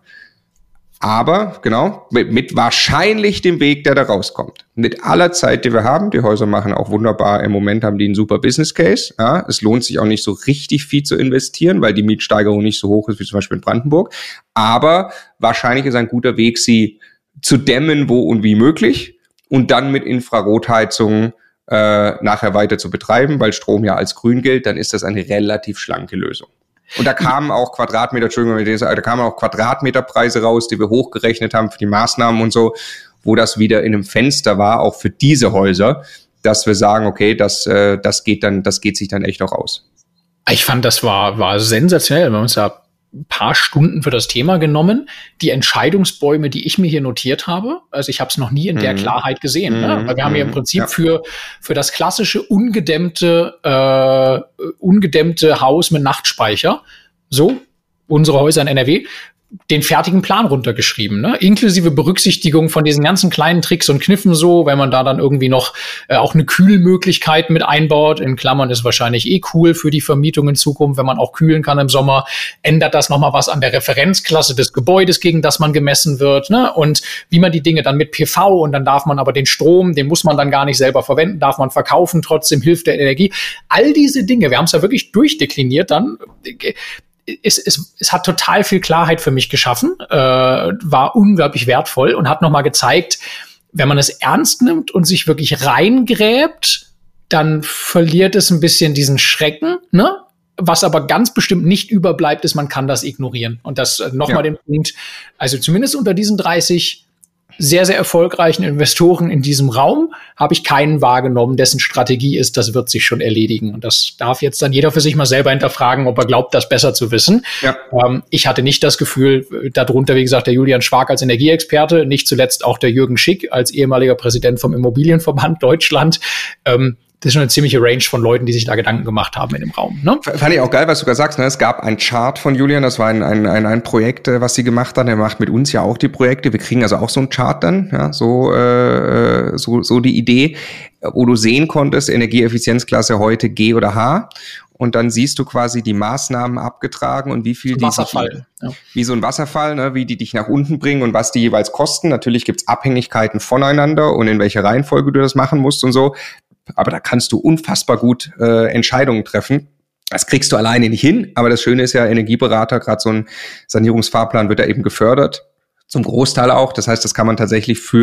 Aber, genau, mit, mit wahrscheinlich dem Weg, der da rauskommt. Mit aller Zeit, die wir haben, die Häuser machen auch wunderbar, im Moment haben die einen super Business Case. Ja, es lohnt sich auch nicht so richtig viel zu investieren, weil die Mietsteigerung nicht so hoch ist wie zum Beispiel in Brandenburg. Aber wahrscheinlich ist ein guter Weg, sie zu dämmen, wo und wie möglich, und dann mit Infrarotheizungen äh, nachher weiter zu betreiben, weil Strom ja als grün gilt, dann ist das eine relativ schlanke Lösung. Und da kamen auch Quadratmeter, Entschuldigung, da kamen auch Quadratmeterpreise raus, die wir hochgerechnet haben für die Maßnahmen und so, wo das wieder in einem Fenster war, auch für diese Häuser, dass wir sagen, okay, das, äh, das geht dann, das geht sich dann echt auch aus. Ich fand, das war, war sensationell. Wir haben uns ja ein paar Stunden für das Thema genommen. Die Entscheidungsbäume, die ich mir hier notiert habe, also ich habe es noch nie in der mhm. Klarheit gesehen. Mhm. Ne? Weil wir haben hier im Prinzip ja. für für das klassische ungedämmte äh, ungedämmte Haus mit Nachtspeicher, so unsere Häuser in N R W, den fertigen Plan runtergeschrieben, ne? Inklusive Berücksichtigung von diesen ganzen kleinen Tricks und Kniffen so, wenn man da dann irgendwie noch äh, auch eine Kühlmöglichkeit mit einbaut. In Klammern ist wahrscheinlich eh cool für die Vermietung in Zukunft, wenn man auch kühlen kann im Sommer. Ändert das nochmal was an der Referenzklasse des Gebäudes, gegen das man gemessen wird, ne? Und wie man die Dinge dann mit P V, und dann darf man aber den Strom, den muss man dann gar nicht selber verwenden, darf man verkaufen, trotzdem hilft der Energie. All diese Dinge, wir haben es ja wirklich durchdekliniert dann. Es, es, es hat total viel Klarheit für mich geschaffen, äh, war unglaublich wertvoll und hat nochmal gezeigt, wenn man es ernst nimmt und sich wirklich reingräbt, dann verliert es ein bisschen diesen Schrecken, ne? Was aber ganz bestimmt nicht überbleibt, ist, man kann das ignorieren. Und das äh, nochmal ja. den Punkt, also zumindest unter diesen dreißig sehr, sehr erfolgreichen Investoren in diesem Raum habe ich keinen wahrgenommen, dessen Strategie ist, das wird sich schon erledigen. Und das darf jetzt dann jeder für sich mal selber hinterfragen, ob er glaubt, das besser zu wissen. Ja. Ähm, ich hatte nicht das Gefühl, darunter, wie gesagt, der Julian Schwark als Energieexperte, nicht zuletzt auch der Jürgen Schick als ehemaliger Präsident vom Immobilienverband Deutschland. Ähm, Das ist schon eine ziemliche Range von Leuten, die sich da Gedanken gemacht haben in dem Raum. Ne? Fand ich auch geil, was du gerade sagst. Ne? Es gab ein Chart von Julian, das war ein, ein, ein, ein Projekt, was sie gemacht haben. Er macht mit uns ja auch die Projekte. Wir kriegen also auch so ein Chart dann, ja, so, äh, so, so die Idee, wo du sehen konntest, Energieeffizienzklasse heute G oder H. Und dann siehst du quasi die Maßnahmen abgetragen und wie viel die Wasserfall, die, ja. wie so ein Wasserfall, ne, wie die dich nach unten bringen und was die jeweils kosten. Natürlich gibt's Abhängigkeiten voneinander und in welcher Reihenfolge du das machen musst und so. Aber da kannst du unfassbar gut äh, Entscheidungen treffen. Das kriegst du alleine nicht hin. Aber das Schöne ist ja, Energieberater, gerade so ein Sanierungsfahrplan wird da eben gefördert. Zum Großteil auch. Das heißt, das kann man tatsächlich für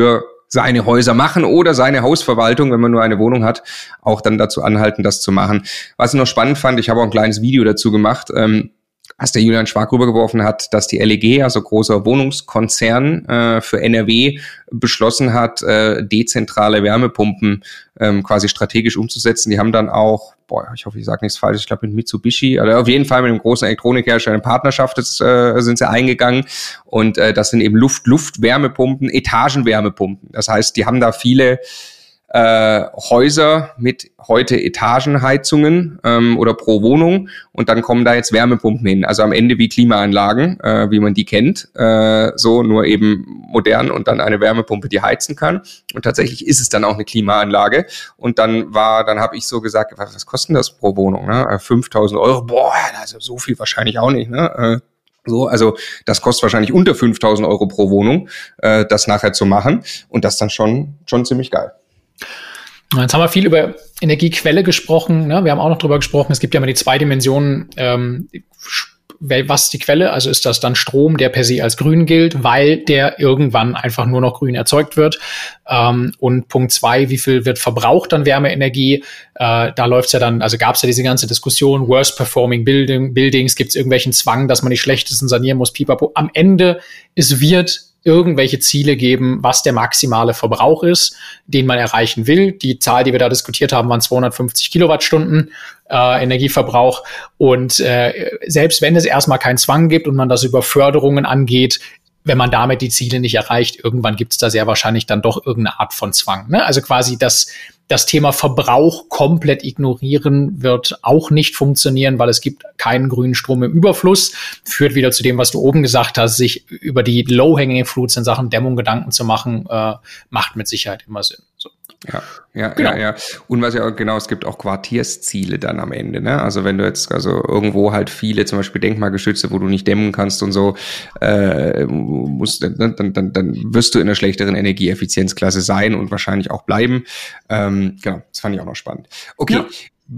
seine Häuser machen oder seine Hausverwaltung, wenn man nur eine Wohnung hat, auch dann dazu anhalten, das zu machen. Was ich noch spannend fand, ich habe auch ein kleines Video dazu gemacht, ähm, als der Julian Schwark rübergeworfen hat, dass die L E G, also großer Wohnungskonzern, äh, für N R W beschlossen hat, äh, dezentrale Wärmepumpen ähm, quasi strategisch umzusetzen. Die haben dann auch, boah, ich hoffe, ich sage nichts Falsches, ich glaube mit Mitsubishi, also auf jeden Fall mit einem großen Elektronikhersteller eine Partnerschaft das, äh, sind sie eingegangen. Und äh, das sind eben Luft-Luft-Wärmepumpen, Etagenwärmepumpen. Das heißt, die haben da viele Äh, Häuser mit heute Etagenheizungen ähm, oder pro Wohnung und dann kommen da jetzt Wärmepumpen hin. Also am Ende wie Klimaanlagen, äh, wie man die kennt, äh, so nur eben modern und dann eine Wärmepumpe, die heizen kann. Und tatsächlich ist es dann auch eine Klimaanlage. Und dann war, dann habe ich so gesagt, was, was kostet das pro Wohnung? Ne? fünftausend Euro, boah, also so viel wahrscheinlich auch nicht, ne? Äh, So, also das kostet wahrscheinlich unter fünftausend Euro pro Wohnung, äh, das nachher zu machen. Und das dann schon schon ziemlich geil. Jetzt haben wir viel über Energiequelle gesprochen. Ne? Wir haben auch noch drüber gesprochen, es gibt ja immer die zwei Dimensionen, ähm, was ist die Quelle? Also ist das dann Strom, der per se als grün gilt, weil der irgendwann einfach nur noch grün erzeugt wird. Ähm, und Punkt zwei, wie viel wird verbraucht an Wärmeenergie? Äh, da läuft's ja dann, also gab's ja diese ganze Diskussion, worst performing building, Buildings, gibt's irgendwelchen Zwang, dass man die schlechtesten sanieren muss, pipapo. Am Ende, es wird irgendwelche Ziele geben, was der maximale Verbrauch ist, den man erreichen will. Die Zahl, die wir da diskutiert haben, waren zweihundertfünfzig Kilowattstunden äh, Energieverbrauch. Und äh, selbst wenn es erstmal keinen Zwang gibt und man das über Förderungen angeht, wenn man damit die Ziele nicht erreicht, irgendwann gibt es da sehr wahrscheinlich dann doch irgendeine Art von Zwang. Ne? Also quasi das Das Thema Verbrauch komplett ignorieren wird auch nicht funktionieren, weil es gibt keinen grünen Strom im Überfluss. Führt wieder zu dem, was du oben gesagt hast, sich über die low-hanging fruits in Sachen Dämmung Gedanken zu machen, äh, macht mit Sicherheit immer Sinn. So. Ja, ja, genau. ja, ja. Und was ja auch, genau, es gibt auch Quartiersziele dann am Ende, ne? Also wenn du jetzt, also irgendwo halt viele, zum Beispiel Denkmalgeschütze, wo du nicht dämmen kannst und so, äh, musst, dann, dann, dann, dann wirst du in einer schlechteren Energieeffizienzklasse sein und wahrscheinlich auch bleiben. Ähm, genau, das fand ich auch noch spannend. Okay. Ja.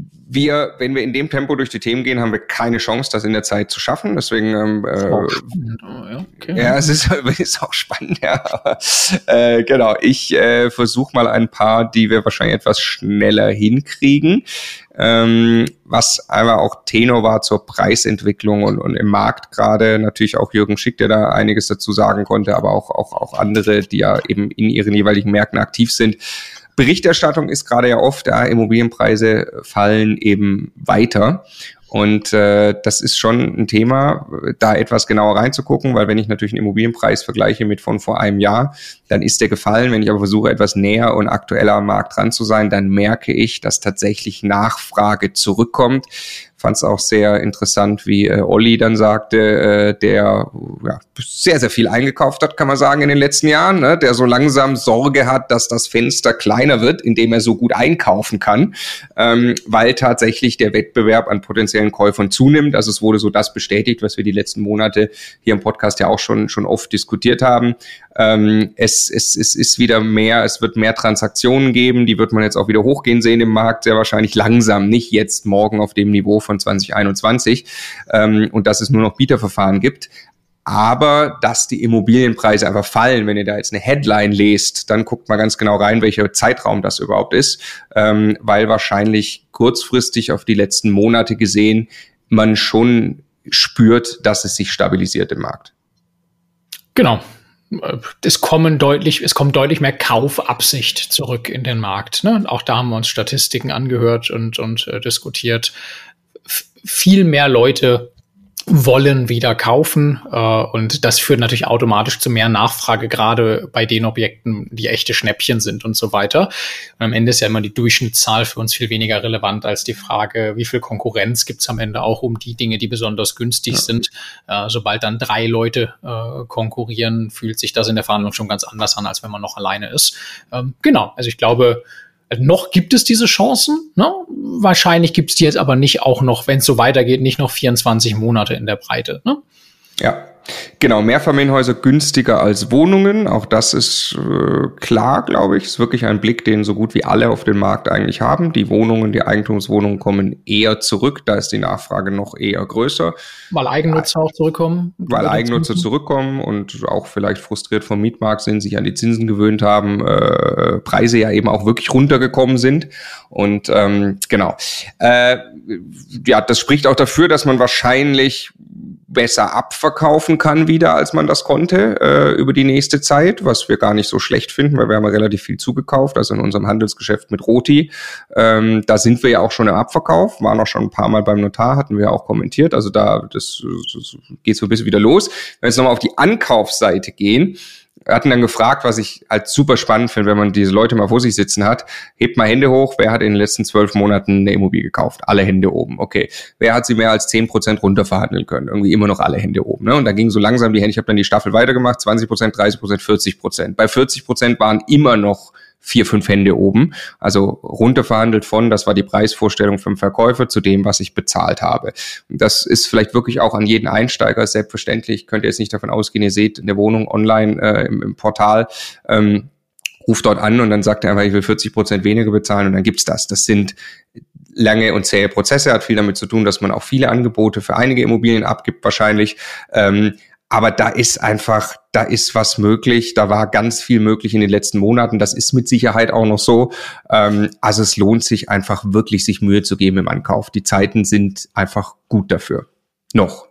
Wir, wenn wir in dem Tempo durch die Themen gehen, haben wir keine Chance, das in der Zeit zu schaffen. Deswegen, ähm, äh, auch spannend, oh, ja, okay. ja, es ist, ist auch spannend, ja. Aber, äh, genau, ich äh, versuche mal ein paar, die wir wahrscheinlich etwas schneller hinkriegen. Ähm, was einfach auch Tenor war zur Preisentwicklung und, und im Markt gerade. Natürlich auch Jürgen Schick, der da einiges dazu sagen konnte, aber auch, auch, auch andere, die ja eben in ihren jeweiligen Märkten aktiv sind. Berichterstattung ist gerade ja oft, ja, Immobilienpreise fallen eben weiter. Und äh, das ist schon ein Thema, da etwas genauer reinzugucken, weil wenn ich natürlich einen Immobilienpreis vergleiche mit von vor einem Jahr, dann ist der gefallen. Wenn ich aber versuche, etwas näher und aktueller am Markt dran zu sein, dann merke ich, dass tatsächlich Nachfrage zurückkommt. Fand es auch sehr interessant, wie äh, Olli dann sagte, äh, der ja, sehr, sehr viel eingekauft hat, kann man sagen, in den letzten Jahren, ne? Der so langsam Sorge hat, dass das Fenster kleiner wird, indem er so gut einkaufen kann, ähm, weil tatsächlich der Wettbewerb an potenziellen Käufern zunimmt. Also es wurde so das bestätigt, was wir die letzten Monate hier im Podcast ja auch schon schon oft diskutiert haben. Ähm, es, es, es ist wieder mehr, es wird mehr Transaktionen geben, die wird man jetzt auch wieder hochgehen sehen im Markt, sehr wahrscheinlich langsam, nicht jetzt morgen auf dem Niveau von zwanzig einundzwanzig, ähm, und dass es nur noch Bieterverfahren gibt. Aber dass die Immobilienpreise einfach fallen, wenn ihr da jetzt eine Headline lest, dann guckt mal ganz genau rein, welcher Zeitraum das überhaupt ist, ähm, weil wahrscheinlich kurzfristig auf die letzten Monate gesehen man schon spürt, dass es sich stabilisiert im Markt. Genau. Es kommen deutlich, es kommt deutlich mehr Kaufabsicht zurück in den Markt. Ne? Auch da haben wir uns Statistiken angehört und, und äh, diskutiert. F- viel mehr Leute wollen wieder kaufen, äh, und das führt natürlich automatisch zu mehr Nachfrage, gerade bei den Objekten, die echte Schnäppchen sind und so weiter. Und am Ende ist ja immer die Durchschnittszahl für uns viel weniger relevant als die Frage, wie viel Konkurrenz gibt's am Ende auch um die Dinge, die besonders günstig ja. sind. Äh, sobald dann drei Leute äh, konkurrieren, fühlt sich das in der Verhandlung schon ganz anders an, als wenn man noch alleine ist. Ähm, genau, also ich glaube, noch gibt es diese Chancen, ne? Wahrscheinlich gibt es die jetzt aber nicht auch noch, wenn es so weitergeht, nicht noch vierundzwanzig Monate in der Breite. Ne? Ja. Genau, Mehrfamilienhäuser günstiger als Wohnungen, auch das ist äh, klar, glaube ich. Ist wirklich ein Blick, den so gut wie alle auf dem Markt eigentlich haben. Die Wohnungen, die Eigentumswohnungen kommen eher zurück, da ist die Nachfrage noch eher größer. Weil Eigennutzer auch zurückkommen. Weil Eigennutzer zurückkommen und auch vielleicht frustriert vom Mietmarkt sind, sich an die Zinsen gewöhnt haben, äh, Preise ja eben auch wirklich runtergekommen sind. Und ähm, genau, äh, ja, das spricht auch dafür, dass man wahrscheinlich besser abverkaufen kann wieder, als man das konnte äh, über die nächste Zeit, was wir gar nicht so schlecht finden, weil wir haben ja relativ viel zugekauft, also in unserem Handelsgeschäft mit Roti. Ähm, da sind wir ja auch schon im Abverkauf, waren auch schon ein paar Mal beim Notar, hatten wir auch kommentiert, also da das, das geht so ein bisschen wieder los. Wenn wir jetzt nochmal auf die Ankaufsseite gehen, wir hatten dann gefragt, was ich halt super spannend finde, wenn man diese Leute mal vor sich sitzen hat, hebt mal Hände hoch, wer hat in den letzten zwölf Monaten eine Immobilie gekauft? Alle Hände oben, okay. Wer hat sie mehr als zehn Prozent runterverhandeln können? Irgendwie immer noch alle Hände oben. Ne? Und da ging so langsam die Hände, ich habe dann die Staffel weitergemacht, zwanzig Prozent, dreißig Prozent, vierzig Prozent. Bei vierzig Prozent waren immer noch vier, fünf Hände oben, also runterverhandelt von, das war die Preisvorstellung vom Verkäufer zu dem, was ich bezahlt habe. Und das ist vielleicht wirklich auch an jeden Einsteiger selbstverständlich, könnt ihr jetzt nicht davon ausgehen, ihr seht eine Wohnung online äh, im, im Portal, ähm, ruft dort an und dann sagt er einfach, ich will vierzig Prozent weniger bezahlen und dann gibt's das. Das sind lange und zähe Prozesse, hat viel damit zu tun, dass man auch viele Angebote für einige Immobilien abgibt wahrscheinlich, ähm, aber da ist einfach, da ist was möglich. Da war ganz viel möglich in den letzten Monaten. Das ist mit Sicherheit auch noch so. Ähm, also es lohnt sich einfach wirklich, sich Mühe zu geben im Ankauf. Die Zeiten sind einfach gut dafür. Noch.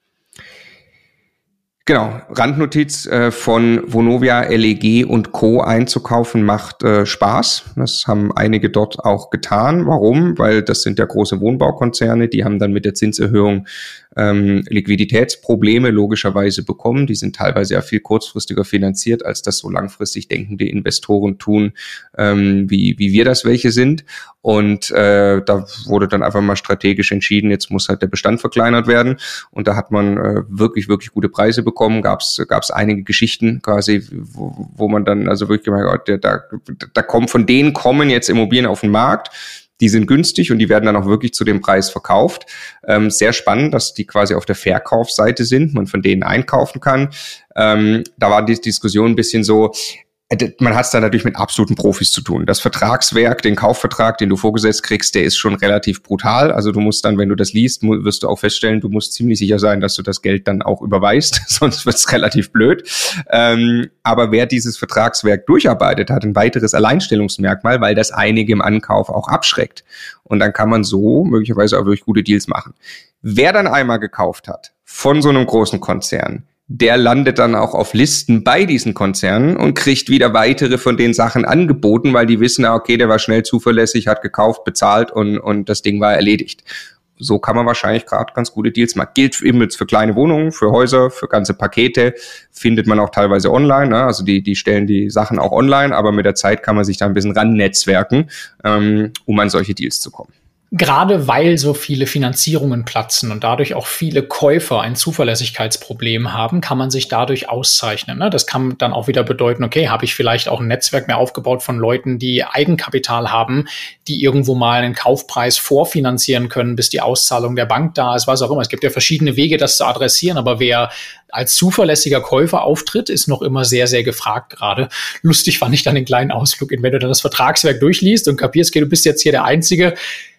Genau, Randnotiz äh, von Vonovia, L E G und Co. einzukaufen macht äh, Spaß. Das haben einige dort auch getan. Warum? Weil das sind ja große Wohnbaukonzerne, die haben dann mit der Zinserhöhung ähm, Liquiditätsprobleme logischerweise bekommen. Die sind teilweise ja viel kurzfristiger finanziert, als das so langfristig denkende Investoren tun, ähm, wie, wie wir das welche sind. Und äh, da wurde dann einfach mal strategisch entschieden, jetzt muss halt der Bestand verkleinert werden. Und da hat man äh, wirklich, wirklich gute Preise bekommen. Gab es gab's einige Geschichten quasi, wo, wo man dann also wirklich gemerkt hat, da, da kommt von denen kommen jetzt Immobilien auf den Markt. Die sind günstig und die werden dann auch wirklich zu dem Preis verkauft. Ähm, sehr spannend, dass die quasi auf der Verkaufsseite sind, man von denen einkaufen kann. Ähm, da war die Diskussion ein bisschen so, man hat es da natürlich mit absoluten Profis zu tun. Das Vertragswerk, den Kaufvertrag, den du vorgesetzt kriegst, der ist schon relativ brutal. Also du musst dann, wenn du das liest, wirst du auch feststellen, du musst ziemlich sicher sein, dass du das Geld dann auch überweist, sonst wird es relativ blöd. Ähm, aber wer dieses Vertragswerk durcharbeitet, hat ein weiteres Alleinstellungsmerkmal, weil das einige im Ankauf auch abschreckt. Und dann kann man so möglicherweise auch wirklich gute Deals machen. Wer dann einmal gekauft hat von so einem großen Konzern, der landet dann auch auf Listen bei diesen Konzernen und kriegt wieder weitere von den Sachen angeboten, weil die wissen, okay, der war schnell zuverlässig, hat gekauft, bezahlt und, und das Ding war erledigt. So kann man wahrscheinlich gerade ganz gute Deals machen. Gilt eben jetzt für kleine Wohnungen, für Häuser, für ganze Pakete, findet man auch teilweise online. Ne? Also die, die stellen die Sachen auch online, aber mit der Zeit kann man sich da ein bisschen rannetzwerken, ähm, um an solche Deals zu kommen. Gerade weil so viele Finanzierungen platzen und dadurch auch viele Käufer ein Zuverlässigkeitsproblem haben, kann man sich dadurch auszeichnen. Das kann dann auch wieder bedeuten, okay, habe ich vielleicht auch ein Netzwerk mehr aufgebaut von Leuten, die Eigenkapital haben, die irgendwo mal einen Kaufpreis vorfinanzieren können, bis die Auszahlung der Bank da ist, was auch immer. Es gibt ja verschiedene Wege, das zu adressieren, aber wer als zuverlässiger Käufer auftritt, ist noch immer sehr, sehr gefragt gerade. Lustig fand ich dann den kleinen Ausflug, wenn du dann das Vertragswerk durchliest und kapierst, okay, du bist jetzt hier der Einzige,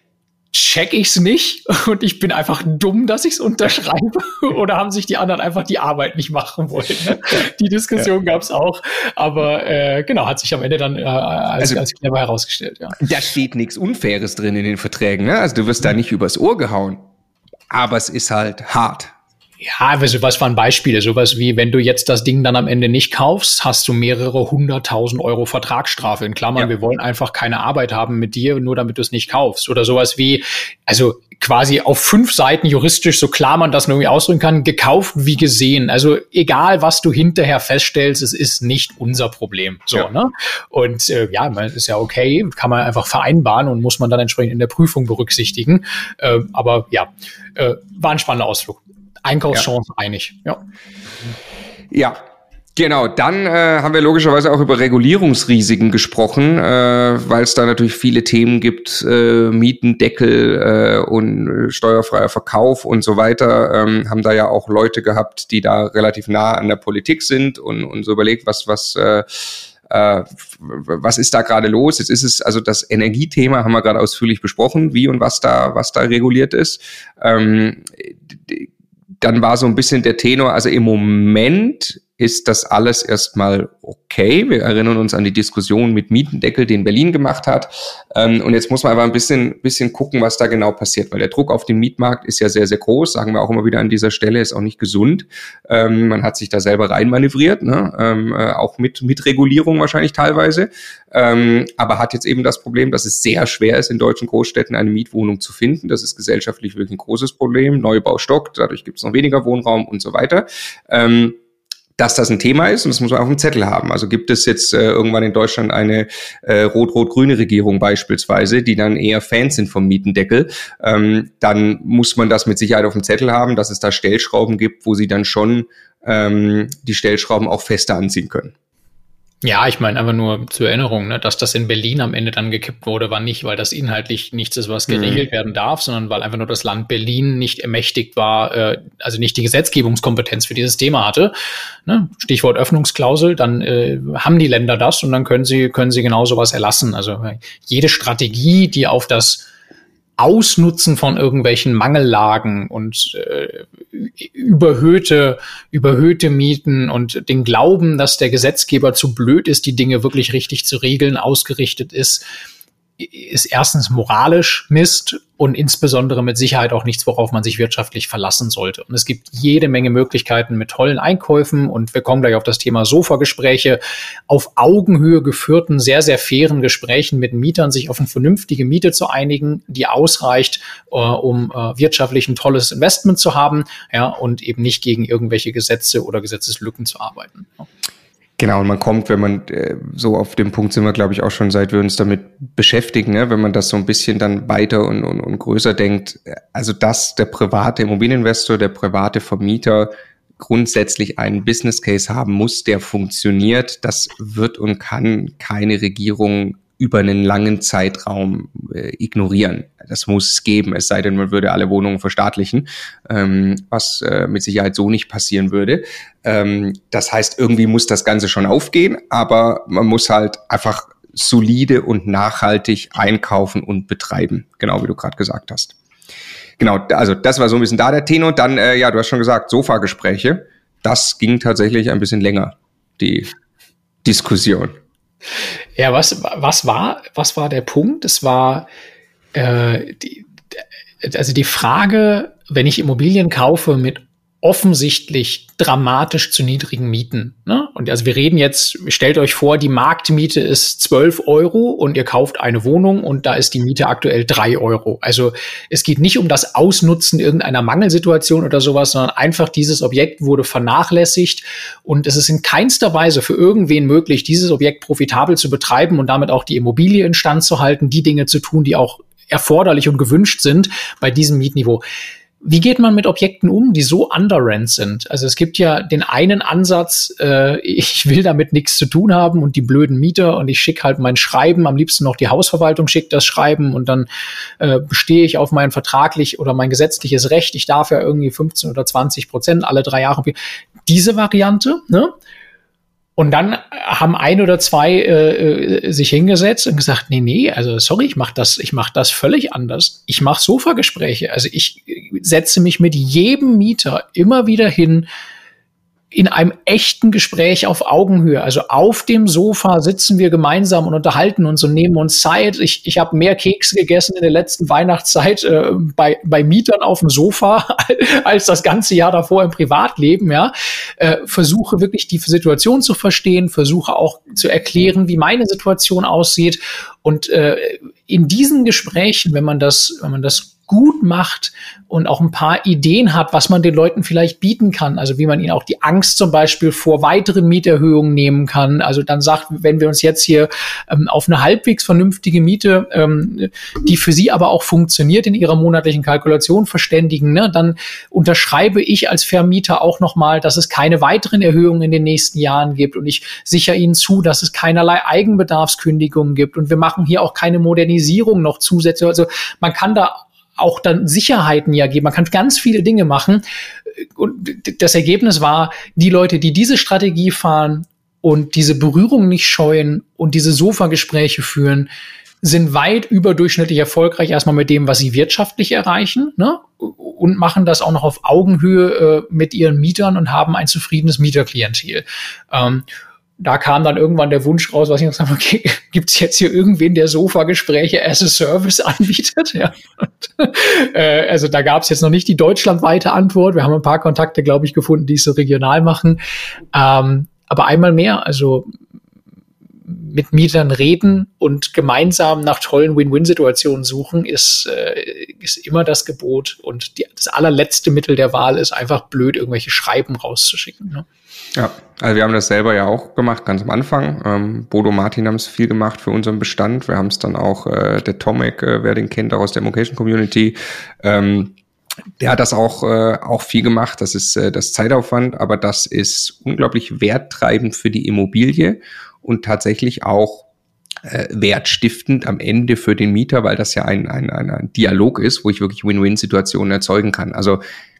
check ich's nicht und ich bin einfach dumm, dass ich's unterschreibe, oder haben sich die anderen einfach die Arbeit nicht machen wollen? Ne? Die Diskussion ja. gab's auch, aber äh, genau, hat sich am Ende dann äh, als, also, als clever herausgestellt. Ja. Da steht nichts Unfaires drin in den Verträgen, ne? Also du wirst da nicht übers Ohr gehauen, aber es ist halt hart. Ja, also was waren Beispiele? Sowas wie, wenn du jetzt das Ding dann am Ende nicht kaufst, hast du mehrere hunderttausend Euro Vertragsstrafe. In Klammern, ja. wir wollen einfach keine Arbeit haben mit dir, nur damit du es nicht kaufst. Oder sowas wie, also quasi auf fünf Seiten juristisch, so klar man das nur irgendwie ausdrücken kann, gekauft wie gesehen. Also egal, was du hinterher feststellst, es ist nicht unser Problem. So, ja. ne? Und äh, ja, das ist ja okay, kann man einfach vereinbaren und muss man dann entsprechend in der Prüfung berücksichtigen. Äh, aber ja, äh, war ein spannender Ausflug. Einkaufschance ja. einig, ja. Ja, Genau, dann äh, haben wir logischerweise auch über Regulierungsrisiken gesprochen, äh, weil es da natürlich viele Themen gibt, äh, Mietendeckel äh, und steuerfreier Verkauf und so weiter. Ähm, haben da ja auch Leute gehabt, die da relativ nah an der Politik sind und, und so überlegt, was was äh, äh, was ist da gerade los? Jetzt ist es, also das Energiethema haben wir gerade ausführlich besprochen, wie und was da was da reguliert ist. Ähm, dann war so ein bisschen der Tenor, also im Moment ist das alles erstmal okay. Wir erinnern uns an die Diskussion mit Mietendeckel, den Berlin gemacht hat. Ähm, und jetzt muss man aber ein bisschen, bisschen gucken, was da genau passiert, weil der Druck auf den Mietmarkt ist ja sehr, sehr groß, sagen wir auch immer wieder an dieser Stelle, ist auch nicht gesund. Ähm, man hat sich da selber reinmanövriert, ne? ähm, äh, auch mit, mit Regulierung wahrscheinlich teilweise. Ähm, aber hat jetzt eben das Problem, dass es sehr schwer ist, in deutschen Großstädten eine Mietwohnung zu finden. Das ist gesellschaftlich wirklich ein großes Problem. Neubau stockt, dadurch gibt es noch weniger Wohnraum und so weiter. Ähm, dass das ein Thema ist und das muss man auf dem Zettel haben. Also gibt es jetzt äh, irgendwann in Deutschland eine äh, rot-rot-grüne Regierung beispielsweise, die dann eher Fans sind vom Mietendeckel, ähm, dann muss man das mit Sicherheit auf dem Zettel haben, dass es da Stellschrauben gibt, wo sie dann schon ähm, die Stellschrauben auch fester anziehen können. Ja, ich meine einfach nur zur Erinnerung, ne, dass das in Berlin am Ende dann gekippt wurde, war nicht, weil das inhaltlich nichts ist, was geregelt mhm. werden darf, sondern weil einfach nur das Land Berlin nicht ermächtigt war, äh, also nicht die Gesetzgebungskompetenz für dieses Thema hatte. Ne? Stichwort Öffnungsklausel, dann äh, haben die Länder das und dann können sie können sie genau sowas erlassen. Also äh, jede Strategie, die auf das Ausnutzen von irgendwelchen Mangellagen und äh, überhöhte, überhöhte Mieten und den Glauben, dass der Gesetzgeber zu blöd ist, die Dinge wirklich richtig zu regeln, ausgerichtet ist, ist erstens moralisch Mist und insbesondere mit Sicherheit auch nichts, worauf man sich wirtschaftlich verlassen sollte. Und es gibt jede Menge Möglichkeiten mit tollen Einkäufen und wir kommen gleich auf das Thema Sofagespräche, auf Augenhöhe geführten, sehr, sehr fairen Gesprächen mit Mietern, sich auf eine vernünftige Miete zu einigen, die ausreicht, äh, um äh, wirtschaftlich ein tolles Investment zu haben, ja, und eben nicht gegen irgendwelche Gesetze oder Gesetzeslücken zu arbeiten. Ja. Genau, und man kommt, wenn man äh, so auf dem Punkt sind wir, glaube ich, auch schon, seit wir uns damit beschäftigen, ne? Wenn man das so ein bisschen dann weiter und, und, und größer denkt, also dass der private Immobilieninvestor, der private Vermieter grundsätzlich einen Business Case haben muss, der funktioniert, das wird und kann keine Regierung über einen langen Zeitraum äh, ignorieren. Das muss es geben, es sei denn, man würde alle Wohnungen verstaatlichen, ähm, was äh, mit Sicherheit so nicht passieren würde. Ähm, das heißt, irgendwie muss das Ganze schon aufgehen, aber man muss halt einfach solide und nachhaltig einkaufen und betreiben, genau wie du gerade gesagt hast. Genau, also das war so ein bisschen da der Tenor. Dann, äh, ja, du hast schon gesagt, Sofagespräche, das ging tatsächlich ein bisschen länger, die Diskussion. Ja, was, was war, was war der Punkt? Es war, äh, die, also die Frage, wenn ich Immobilien kaufe mit offensichtlich dramatisch zu niedrigen Mieten, ne? Und also wir reden jetzt, stellt euch vor, die Marktmiete ist zwölf Euro und ihr kauft eine Wohnung und da ist die Miete aktuell drei Euro. Also es geht nicht um das Ausnutzen irgendeiner Mangelsituation oder sowas, sondern einfach dieses Objekt wurde vernachlässigt und es ist in keinster Weise für irgendwen möglich, dieses Objekt profitabel zu betreiben und damit auch die Immobilie instand zu halten, die Dinge zu tun, die auch erforderlich und gewünscht sind bei diesem Mietniveau. Wie geht man mit Objekten um, die so underrent sind? Also es gibt ja den einen Ansatz, äh, ich will damit nichts zu tun haben und die blöden Mieter und ich schicke halt mein Schreiben, am liebsten noch die Hausverwaltung schickt das Schreiben und dann äh, bestehe ich auf mein vertraglich oder mein gesetzliches Recht, ich darf ja irgendwie fünfzehn oder zwanzig Prozent alle drei Jahre. Diese Variante, ne? Und dann haben ein oder zwei äh, sich hingesetzt und gesagt, nee, nee, also sorry, ich mache das, ich mache das völlig anders. Ich mache Sofagespräche. Also ich setze mich mit jedem Mieter immer wieder hin in einem echten Gespräch auf Augenhöhe. Also auf dem Sofa sitzen wir gemeinsam und unterhalten uns und nehmen uns Zeit. Ich, ich habe mehr Kekse gegessen in der letzten Weihnachtszeit äh, bei, bei Mietern auf dem Sofa als das ganze Jahr davor im Privatleben. Ja, äh, versuche wirklich die Situation zu verstehen, versuche auch zu erklären, wie meine Situation aussieht. Und äh, in diesen Gesprächen, wenn man das, wenn man das gut macht und auch ein paar Ideen hat, was man den Leuten vielleicht bieten kann. Also wie man ihnen auch die Angst zum Beispiel vor weiteren Mieterhöhungen nehmen kann. Also dann sagt, wenn wir uns jetzt hier ähm, auf eine halbwegs vernünftige Miete, ähm, die für sie aber auch funktioniert, in ihrer monatlichen Kalkulation verständigen, ne, dann unterschreibe ich als Vermieter auch nochmal, dass es keine weiteren Erhöhungen in den nächsten Jahren gibt und ich sichere ihnen zu, dass es keinerlei Eigenbedarfskündigungen gibt und wir machen hier auch keine Modernisierung noch zusätzlich. Also man kann da auch dann Sicherheiten ja geben. Man kann ganz viele Dinge machen. Und das Ergebnis war, die Leute, die diese Strategie fahren und diese Berührung nicht scheuen und diese Sofagespräche führen, sind weit überdurchschnittlich erfolgreich erstmal mit dem, was sie wirtschaftlich erreichen, ne? Und machen das auch noch auf Augenhöhe äh, mit ihren Mietern und haben ein zufriedenes Mieterklientel. Ähm, Da kam dann irgendwann der Wunsch raus, was ich noch sage, okay, gibt's jetzt hier irgendwen, der Sofagespräche as a Service anbietet? Ja. Und, äh, also da gab's jetzt noch nicht die deutschlandweite Antwort. Wir haben ein paar Kontakte, glaube ich, gefunden, die es so regional machen. Ähm, aber einmal mehr, also mit Mietern reden und gemeinsam nach tollen Win-Win-Situationen suchen, ist, äh, ist immer das Gebot. Und die, das allerletzte Mittel der Wahl ist einfach blöd, irgendwelche Schreiben rauszuschicken, ne? Ja, also wir haben das selber ja auch gemacht, ganz am Anfang. Ähm, Bodo und Martin haben es viel gemacht für unseren Bestand. Wir haben es dann auch, äh, der Tomek, äh, wer den kennt, auch aus der Immocation Community, ähm, der hat das auch äh, auch viel gemacht. Das ist äh, das Zeitaufwand, aber das ist unglaublich werttreibend für die Immobilie und tatsächlich auch äh, wertstiftend am Ende für den Mieter, weil das ja ein, ein, ein, ein Dialog ist, wo ich wirklich Win-Win-Situationen erzeugen kann. Also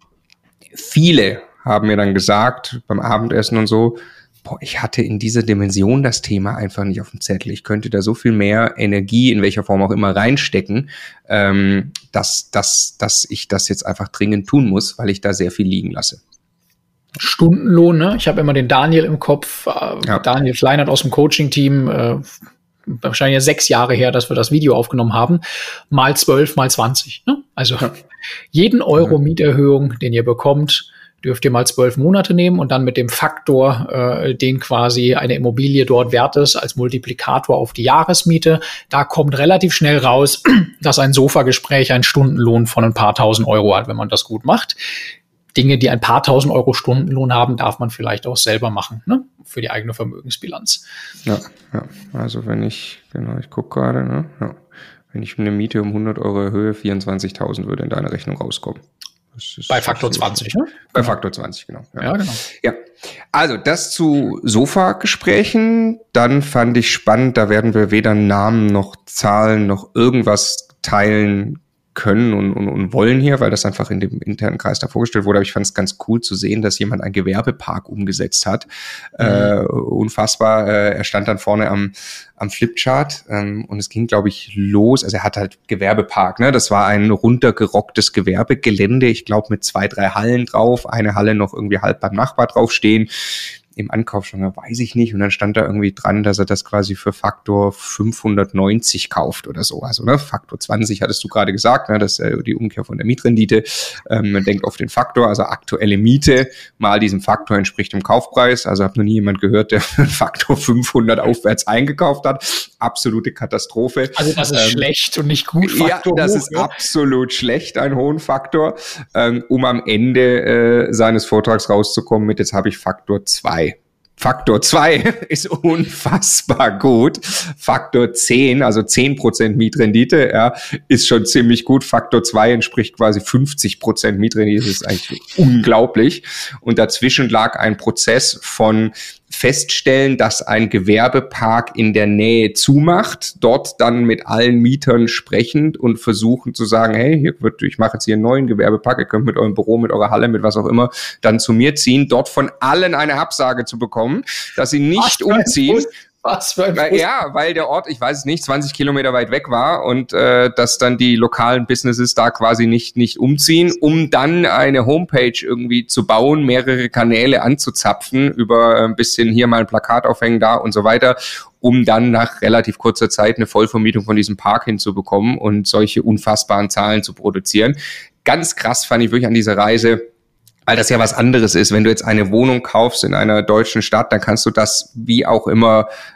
viele haben mir dann gesagt, beim Abendessen und so, boah, ich hatte in dieser Dimension das Thema einfach nicht auf dem Zettel. Ich könnte da so viel mehr Energie, in welcher Form auch immer, reinstecken, ähm, dass, dass, dass ich das jetzt einfach dringend tun muss, weil ich da sehr viel liegen lasse. Stundenlohn, ne? Ich habe immer den Daniel im Kopf, äh, ja. Daniel Schleinert aus dem Coaching-Team, äh, wahrscheinlich ja sechs Jahre her, dass wir das Video aufgenommen haben, mal zwölf, mal zwanzig. Ne? Also ja. jeden Euro mhm. Mieterhöhung, den ihr bekommt, dürft ihr mal zwölf Monate nehmen und dann mit dem Faktor, äh, den quasi eine Immobilie dort wert ist, als Multiplikator auf die Jahresmiete. Da kommt relativ schnell raus, dass ein Sofagespräch einen Stundenlohn von ein paar tausend Euro hat, wenn man das gut macht. Dinge, die ein paar tausend Euro Stundenlohn haben, darf man vielleicht auch selber machen, ne? Für die eigene Vermögensbilanz. Ja, ja. Also wenn ich, genau, ich gucke gerade, ne? Ja. Wenn ich eine Miete um hundert Euro erhöhe, vierundzwanzigtausend würde in deine Rechnung rauskommen. Bei Faktor zwanzig, ne? Bei Faktor zwanzig, genau. Ja, ja genau. Ja, also das zu Sofa-Gesprächen. Dann fand ich spannend, da werden wir weder Namen noch Zahlen noch irgendwas teilen können und, und, und wollen hier, weil das einfach in dem internen Kreis da vorgestellt wurde. Aber ich fand es ganz cool zu sehen, dass jemand einen Gewerbepark umgesetzt hat. Mhm. Äh, unfassbar. Äh, er stand dann vorne am, am Flipchart ähm, und es ging, glaube ich, los. Also er hat halt Gewerbepark, ne? Das war ein runtergerocktes Gewerbegelände. Ich glaube mit zwei, drei Hallen drauf. Eine Halle noch irgendwie halb beim Nachbar draufstehen. Im Ankauf schon, weiß ich nicht. Und dann stand da irgendwie dran, dass er das quasi für Faktor fünfhundertneunzig kauft oder so. Also, ne, Faktor zwanzig hattest du gerade gesagt, ne, das ist ja die Umkehr von der Mietrendite. Ähm, man denkt auf den Faktor, also aktuelle Miete mal diesem Faktor entspricht dem Kaufpreis. Also habe noch nie jemand gehört, der für Faktor fünfhundert aufwärts eingekauft hat. Absolute Katastrophe. Also das ist ähm, schlecht und nicht gut. Faktor ja, das hoch, ist ja. absolut schlecht, ein hohen Faktor, ähm, um am Ende äh, seines Vortrags rauszukommen mit, jetzt habe ich Faktor zwei. Faktor zwei ist unfassbar gut. Faktor zehn, also zehn Prozent Mietrendite, ja, ist schon ziemlich gut. Faktor zwei entspricht quasi fünfzig Prozent Mietrendite. Das ist eigentlich unglaublich. Und dazwischen lag ein Prozess von feststellen, dass ein Gewerbepark in der Nähe zumacht, dort dann mit allen Mietern sprechend und versuchen zu sagen, hey, hier wird, ich mache jetzt hier einen neuen Gewerbepark, ihr könnt mit eurem Büro, mit eurer Halle, mit was auch immer, dann zu mir ziehen, dort von allen eine Absage zu bekommen, dass sie nicht umziehen. Was für ein weil, ja, weil der Ort, ich weiß es nicht, zwanzig Kilometer weit weg war und äh, dass dann die lokalen Businesses da quasi nicht nicht umziehen, um dann eine Homepage irgendwie zu bauen, mehrere Kanäle anzuzapfen, über ein bisschen hier mal ein Plakat aufhängen, da und so weiter, um dann nach relativ kurzer Zeit eine Vollvermietung von diesem Park hinzubekommen und solche unfassbaren Zahlen zu produzieren. Ganz krass fand ich wirklich an dieser Reise, weil das ja was anderes ist. Wenn du jetzt eine Wohnung kaufst in einer deutschen Stadt, dann kannst du das wie auch immer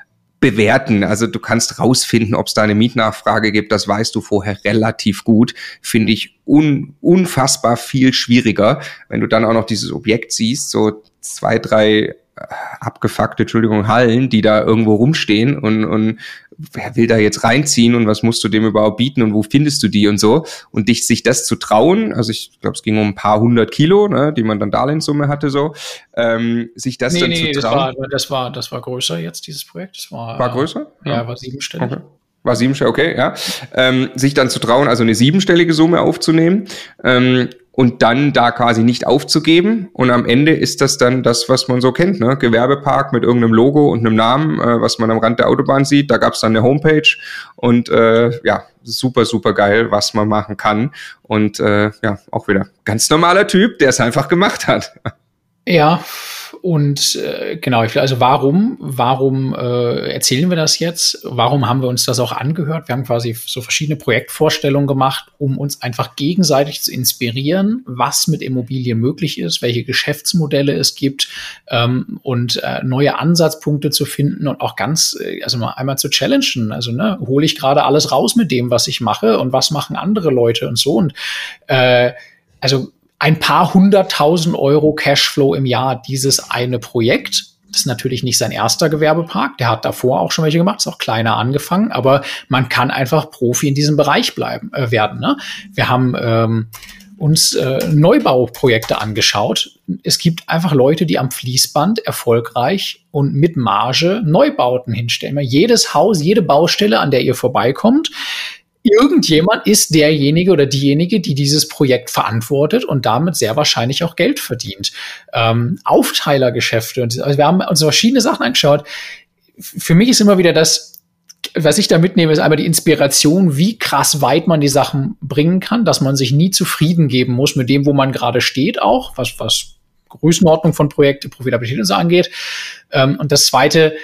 bewerten. Also du kannst rausfinden, ob es da eine Mietnachfrage gibt. Das weißt du vorher relativ gut. Finde ich un, unfassbar viel schwieriger. Wenn du dann auch noch dieses Objekt siehst, so zwei, drei abgefuckte, Entschuldigung, Hallen, die da irgendwo rumstehen und, und wer will da jetzt reinziehen und was musst du dem überhaupt bieten und wo findest du die und so und dich sich das zu trauen, also ich glaube, es ging um ein paar hundert Kilo, ne, die man dann Darlehenssumme hatte, so, ähm, sich das nee, dann nee, zu trauen. Nee, das war, das war größer jetzt, dieses Projekt. Das war, war größer? Ja, ja, war siebenstellig. Okay. War siebenstellig, okay, ja. Ähm, sich dann zu trauen, also eine siebenstellige Summe aufzunehmen, ähm, und dann da quasi nicht aufzugeben. Und am Ende ist das dann das, was man so kennt, ne? Gewerbepark mit irgendeinem Logo und einem Namen, äh, was man am Rand der Autobahn sieht. Da gab es dann eine Homepage und äh, ja, super, super geil, was man machen kann. Und äh, ja, auch wieder ganz normaler Typ, der es einfach gemacht hat. Ja, und äh, genau, also warum, warum äh, erzählen wir das jetzt? Warum haben wir uns das auch angehört? Wir haben quasi so verschiedene Projektvorstellungen gemacht, um uns einfach gegenseitig zu inspirieren, was mit Immobilien möglich ist, welche Geschäftsmodelle es gibt, ähm, und äh, neue Ansatzpunkte zu finden und auch ganz, äh, also mal einmal zu challengen. Also ne, hole ich gerade alles raus mit dem, was ich mache und was machen andere Leute und so. Und äh, also ein paar hunderttausend Euro Cashflow im Jahr, dieses eine Projekt. Das ist natürlich nicht sein erster Gewerbepark. Der hat davor auch schon welche gemacht, ist auch kleiner angefangen. Aber man kann einfach Profi in diesem Bereich bleiben äh, werden. Ne? Wir haben ähm, uns äh, Neubauprojekte angeschaut. Es gibt einfach Leute, die am Fließband erfolgreich und mit Marge Neubauten hinstellen. Jedes Haus, jede Baustelle, an der ihr vorbeikommt, irgendjemand ist derjenige oder diejenige, die dieses Projekt verantwortet und damit sehr wahrscheinlich auch Geld verdient. Ähm, Aufteilergeschäfte. Und, also wir haben uns verschiedene Sachen angeschaut. Für mich ist immer wieder das, was ich da mitnehme, ist einmal die Inspiration, wie krass weit man die Sachen bringen kann, dass man sich nie zufrieden geben muss mit dem, wo man gerade steht, auch was, was Größenordnung von Projekten, Profitabilität und so angeht. Ähm, und das Zweite,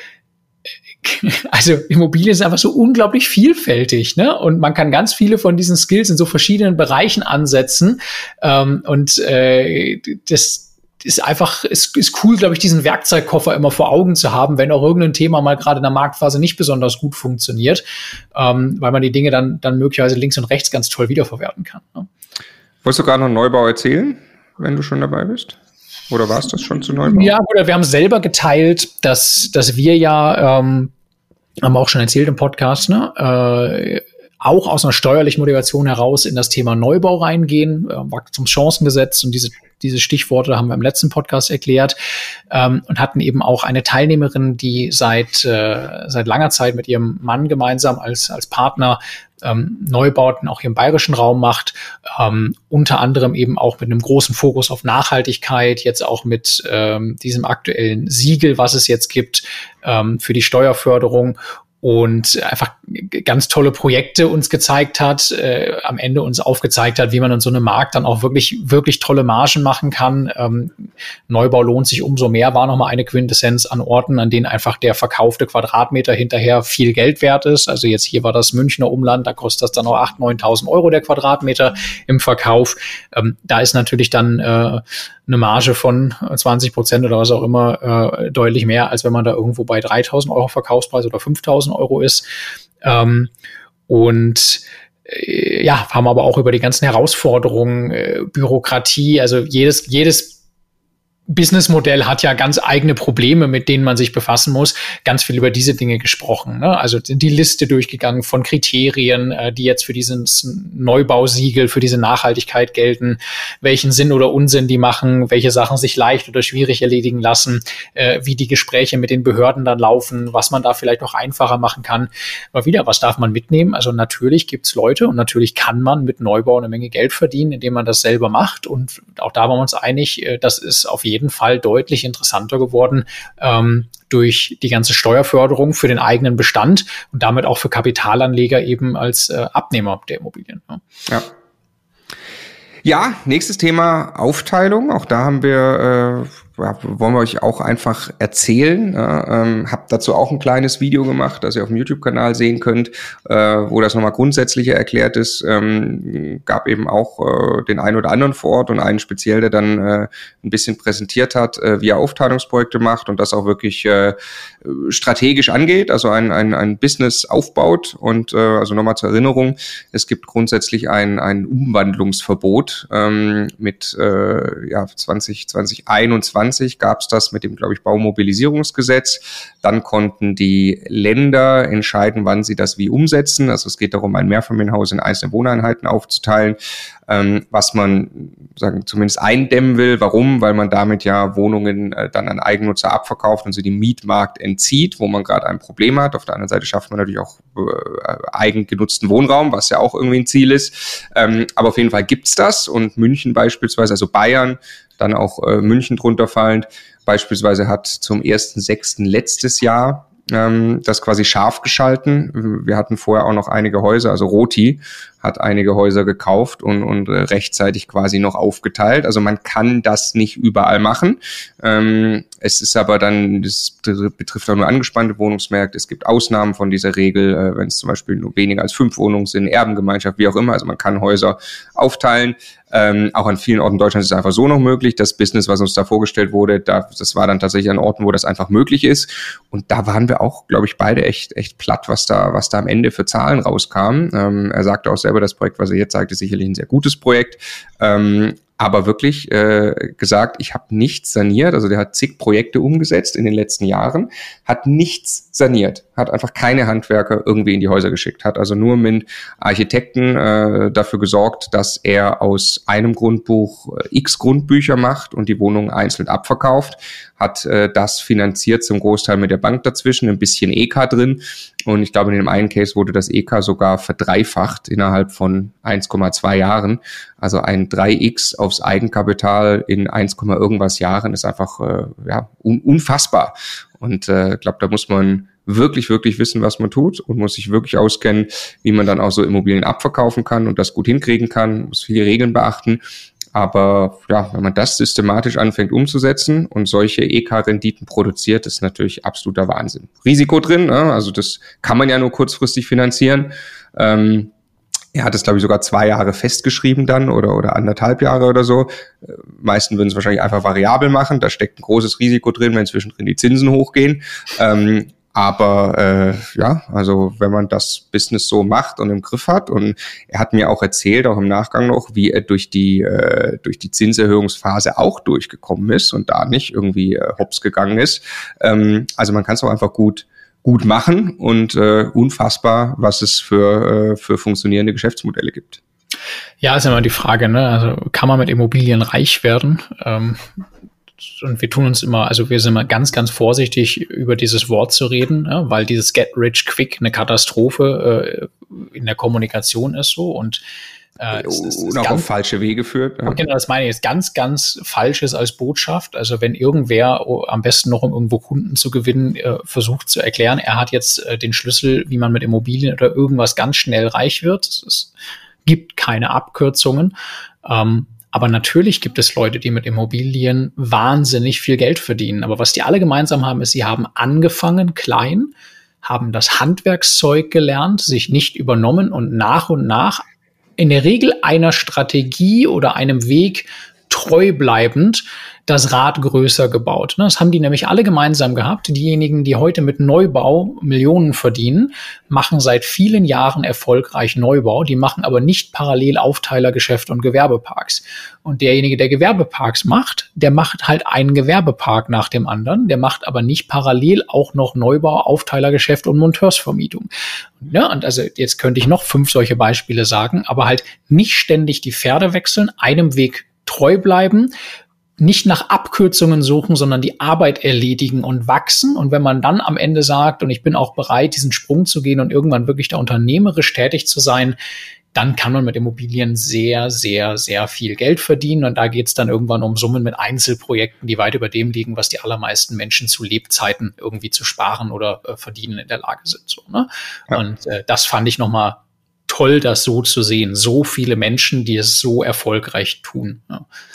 also Immobilien sind einfach so unglaublich vielfältig, ne? Und man kann ganz viele von diesen Skills in so verschiedenen Bereichen ansetzen. Ähm, und äh, das ist einfach, ist, ist cool, glaube ich, diesen Werkzeugkoffer immer vor Augen zu haben, wenn auch irgendein Thema mal gerade in der Marktphase nicht besonders gut funktioniert, ähm, weil man die Dinge dann, dann möglicherweise links und rechts ganz toll wiederverwerten kann. Ne? Wolltest du gerade noch einen Neubau erzählen, wenn du schon dabei bist? Oder war es das schon zu Neubau? Ja, oder wir haben selber geteilt, dass, dass wir ja, ähm, haben wir auch schon erzählt im Podcast, ne, äh, auch aus einer steuerlichen Motivation heraus in das Thema Neubau reingehen, äh, Wachstumschancengesetz und diese diese Stichworte haben wir im letzten Podcast erklärt, ähm, und hatten eben auch eine Teilnehmerin, die seit äh, seit langer Zeit mit ihrem Mann gemeinsam als als Partner ähm, Neubauten auch hier im bayerischen Raum macht, ähm, unter anderem eben auch mit einem großen Fokus auf Nachhaltigkeit, jetzt auch mit ähm, diesem aktuellen Siegel, was es jetzt gibt, ähm, für die Steuerförderung. Und einfach ganz tolle Projekte uns gezeigt hat, äh, am Ende uns aufgezeigt hat, wie man in so einem Markt dann auch wirklich wirklich tolle Margen machen kann. Ähm, Neubau lohnt sich umso mehr, war nochmal eine Quintessenz an Orten, an denen einfach der verkaufte Quadratmeter hinterher viel Geld wert ist. Also jetzt hier war das Münchner Umland, da kostet das dann auch achttausend, neuntausend Euro der Quadratmeter im Verkauf. Ähm, da ist natürlich dann äh, eine Marge von zwanzig Prozent oder was auch immer äh, deutlich mehr, als wenn man da irgendwo bei dreitausend Euro Verkaufspreis oder fünftausend Euro ist. Ähm, und äh, ja, haben aber auch über die ganzen Herausforderungen, äh, Bürokratie, also jedes, jedes Businessmodell hat ja ganz eigene Probleme, mit denen man sich befassen muss. Ganz viel über diese Dinge gesprochen. Ne? Also die Liste durchgegangen von Kriterien, äh, die jetzt für dieses Neubausiegel, für diese Nachhaltigkeit gelten, welchen Sinn oder Unsinn die machen, welche Sachen sich leicht oder schwierig erledigen lassen, äh, wie die Gespräche mit den Behörden dann laufen, was man da vielleicht auch einfacher machen kann. Aber wieder, was darf man mitnehmen? Also natürlich gibt's Leute und natürlich kann man mit Neubau eine Menge Geld verdienen, indem man das selber macht. Und auch da waren wir uns einig, äh, das ist auf jeden Fall deutlich interessanter geworden ähm, durch die ganze Steuerförderung für den eigenen Bestand und damit auch für Kapitalanleger eben als äh, Abnehmer der Immobilien. Ne? Ja. Ja, nächstes Thema Aufteilung. Auch da haben wir äh, ja, wollen wir euch auch einfach erzählen. Ja, ähm, hab dazu auch ein kleines Video gemacht, das ihr auf dem YouTube-Kanal sehen könnt, äh, wo das nochmal grundsätzlicher erklärt ist. Ähm, gab eben auch äh, den einen oder anderen vor Ort und einen speziell, der dann äh, ein bisschen präsentiert hat, äh, wie er Aufteilungsprojekte macht und das auch wirklich äh, strategisch angeht, also ein, ein, ein Business aufbaut. Und äh, also nochmal zur Erinnerung, es gibt grundsätzlich ein, ein Umwandlungsverbot ähm, mit äh, ja, zwanzig einundzwanzig gab es das mit dem, glaube ich, Baumobilisierungsgesetz. Dann konnten die Länder entscheiden, wann sie das wie umsetzen. Also es geht darum, ein Mehrfamilienhaus in einzelne Wohneinheiten aufzuteilen, ähm, was man sagen zumindest eindämmen will. Warum? Weil man damit ja Wohnungen äh, dann an Eigennutzer abverkauft und sie dem Mietmarkt entzieht, wo man gerade ein Problem hat. Auf der anderen Seite schafft man natürlich auch äh, eigengenutzten Wohnraum, was ja auch irgendwie ein Ziel ist. Ähm, aber auf jeden Fall gibt's das und München beispielsweise, also Bayern, dann auch äh, München drunter fallend, beispielsweise hat zum ersten sechsten letztes Jahr ähm, das quasi scharf geschalten. Wir hatten vorher auch noch einige Häuser, also Roti hat einige Häuser gekauft und, und äh, rechtzeitig quasi noch aufgeteilt. Also man kann das nicht überall machen. Ähm, es ist aber dann, das betrifft auch nur angespannte Wohnungsmärkte. Es gibt Ausnahmen von dieser Regel, äh, wenn es zum Beispiel nur weniger als fünf Wohnungen sind, Erbengemeinschaft, wie auch immer. Also man kann Häuser aufteilen. Ähm, auch an vielen Orten Deutschlands ist es einfach so noch möglich. Das Business, was uns da vorgestellt wurde, da, das war dann tatsächlich an Orten, wo das einfach möglich ist. Und da waren wir auch, glaube ich, beide echt echt platt, was da was da am Ende für Zahlen rauskamen. Ähm, er sagte auch selber, das Projekt, was er jetzt sagt, ist sicherlich ein sehr gutes Projekt. Ähm, aber wirklich äh, gesagt, ich habe nichts saniert. Also der hat zig Projekte umgesetzt in den letzten Jahren, hat nichts saniert, hat einfach keine Handwerker irgendwie in die Häuser geschickt, hat also nur mit Architekten äh, dafür gesorgt, dass er aus einem Grundbuch äh, x Grundbücher macht und die Wohnungen einzeln abverkauft, hat äh, das finanziert zum Großteil mit der Bank dazwischen, ein bisschen E K drin. Und ich glaube, in dem einen Case wurde das E K sogar verdreifacht innerhalb von eins Komma zwei Jahren. Also ein drei x aufs Eigenkapital in eins, irgendwas Jahren ist einfach äh, ja un- unfassbar. Und ich äh, glaube, da muss man wirklich, wirklich wissen, was man tut und muss sich wirklich auskennen, wie man dann auch so Immobilien abverkaufen kann und das gut hinkriegen kann, muss viele Regeln beachten. Aber ja, wenn man das systematisch anfängt umzusetzen und solche E K-Renditen produziert, ist natürlich absoluter Wahnsinn. Risiko drin, ne? Also das kann man ja nur kurzfristig finanzieren. Ähm, er hat es, glaube ich, sogar zwei Jahre festgeschrieben dann oder oder anderthalb Jahre oder so. Äh, meisten würden es wahrscheinlich einfach variabel machen. Da steckt ein großes Risiko drin, wenn zwischendrin die Zinsen hochgehen. Ähm, Aber äh, ja, also wenn man das Business so macht und im Griff hat, und er hat mir auch erzählt, auch im Nachgang noch, wie er durch die äh, durch die Zinserhöhungsphase auch durchgekommen ist und da nicht irgendwie äh, hops gegangen ist. Ähm, also man kann es auch einfach gut gut machen und äh, unfassbar, was es für äh, für funktionierende Geschäftsmodelle gibt. Ja, ist immer die Frage, ne? Also kann man mit Immobilien reich werden? Ähm Und wir tun uns immer, also wir sind immer ganz, ganz vorsichtig, über dieses Wort zu reden, ja, weil dieses Get Rich Quick eine Katastrophe äh, in der Kommunikation ist so und äh, es ist, und auch ganz, auf falsche Wege führt. Ja. Genau, das meine ich, ist ganz, ganz Falsches als Botschaft. Also wenn irgendwer, oh, am besten noch um irgendwo Kunden zu gewinnen, äh, versucht zu erklären, er hat jetzt äh, den Schlüssel, wie man mit Immobilien oder irgendwas ganz schnell reich wird. Es gibt keine Abkürzungen. Ähm, Aber natürlich gibt es Leute, die mit Immobilien wahnsinnig viel Geld verdienen. Aber was die alle gemeinsam haben, ist, sie haben angefangen klein, haben das Handwerkszeug gelernt, sich nicht übernommen und nach und nach in der Regel einer Strategie oder einem Weg treu bleibend das Rad größer gebaut. Das haben die nämlich alle gemeinsam gehabt. Diejenigen, die heute mit Neubau Millionen verdienen, machen seit vielen Jahren erfolgreich Neubau. Die machen aber nicht parallel Aufteilergeschäfte und Gewerbeparks. Und derjenige, der Gewerbeparks macht, der macht halt einen Gewerbepark nach dem anderen. Der macht aber nicht parallel auch noch Neubau, Aufteilergeschäft und Monteursvermietung. Ja, und also jetzt könnte ich noch fünf solche Beispiele sagen, aber halt nicht ständig die Pferde wechseln, einem Weg treu bleiben, nicht nach Abkürzungen suchen, sondern die Arbeit erledigen und wachsen. Und wenn man dann am Ende sagt, und ich bin auch bereit, diesen Sprung zu gehen und irgendwann wirklich da unternehmerisch tätig zu sein, dann kann man mit Immobilien sehr, sehr, sehr viel Geld verdienen. Und da geht es dann irgendwann um Summen mit Einzelprojekten, die weit über dem liegen, was die allermeisten Menschen zu Lebzeiten irgendwie zu sparen oder äh, verdienen in der Lage sind. So, ne? Ja. Und äh, das fand ich nochmal toll, das so zu sehen. So viele Menschen, die es so erfolgreich tun. Ja.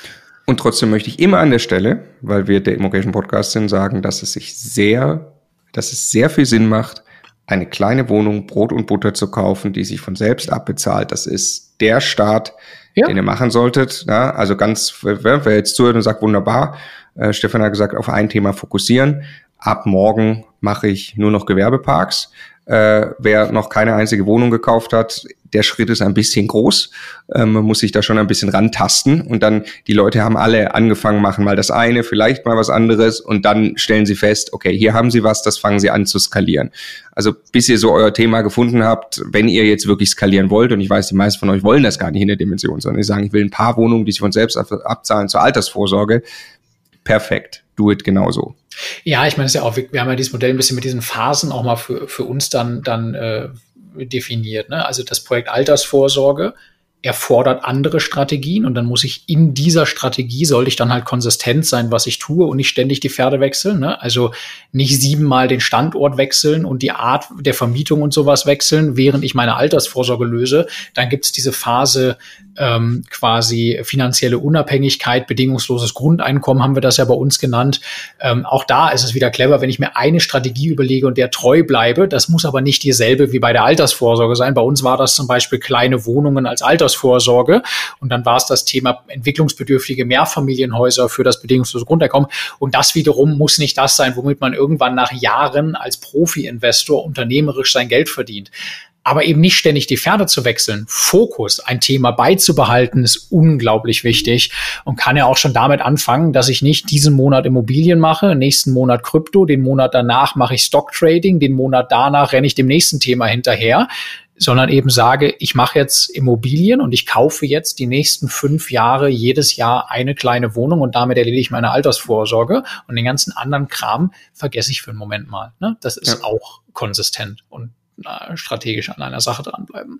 Und trotzdem möchte ich immer an der Stelle, weil wir der Immocation Podcast sind, sagen, dass es sich sehr, dass es sehr viel Sinn macht, eine kleine Wohnung, Brot und Butter zu kaufen, die sich von selbst abbezahlt. Das ist der Start, ja. den ihr machen solltet. Ja, also ganz, wer, wer jetzt zuhört und sagt, wunderbar, äh, Stefan hat gesagt, auf ein Thema fokussieren. Ab morgen mache ich nur noch Gewerbeparks. Äh, wer noch keine einzige Wohnung gekauft hat, der Schritt ist ein bisschen groß. Ähm, man muss sich da schon ein bisschen rantasten. Und dann, die Leute haben alle angefangen, machen mal das eine, vielleicht mal was anderes. Und dann stellen sie fest, okay, hier haben sie was, das fangen sie an zu skalieren. Also bis ihr so euer Thema gefunden habt, wenn ihr jetzt wirklich skalieren wollt, und ich weiß, die meisten von euch wollen das gar nicht in der Dimension, sondern die sagen, ich will ein paar Wohnungen, die sich von selbst abzahlen zur Altersvorsorge. Perfekt. Do it genauso. Ja, ich meine, es ist ja auch, wir haben ja dieses Modell ein bisschen mit diesen Phasen auch mal für, für uns dann, dann äh, definiert. Ne? Also das Projekt Altersvorsorge erfordert andere Strategien und dann muss ich in dieser Strategie, sollte ich dann halt konsistent sein, was ich tue und nicht ständig die Pferde wechseln. Ne? Also nicht siebenmal den Standort wechseln und die Art der Vermietung und sowas wechseln, während ich meine Altersvorsorge löse. Dann gibt es diese Phase ähm, quasi finanzielle Unabhängigkeit, bedingungsloses Grundeinkommen haben wir das ja bei uns genannt. Ähm, auch da ist es wieder clever, wenn ich mir eine Strategie überlege und der treu bleibe. Das muss aber nicht dieselbe wie bei der Altersvorsorge sein. Bei uns war das zum Beispiel kleine Wohnungen als Altersvorsorge und dann war es das Thema entwicklungsbedürftige Mehrfamilienhäuser für das bedingungslose Grundeinkommen. Und das wiederum muss nicht das sein, womit man irgendwann nach Jahren als Profi-Investor unternehmerisch sein Geld verdient. Aber eben nicht ständig die Pferde zu wechseln. Fokus, ein Thema beizubehalten, ist unglaublich wichtig und kann ja auch schon damit anfangen, dass ich nicht diesen Monat Immobilien mache, nächsten Monat Krypto, den Monat danach mache ich Stock-Trading, den Monat danach renne ich dem nächsten Thema hinterher, sondern eben sage, ich mache jetzt Immobilien und ich kaufe jetzt die nächsten fünf Jahre jedes Jahr eine kleine Wohnung und damit erledige ich meine Altersvorsorge und den ganzen anderen Kram vergesse ich für einen Moment mal. Ne? Das ist ja auch konsistent und strategisch an einer Sache dranbleiben.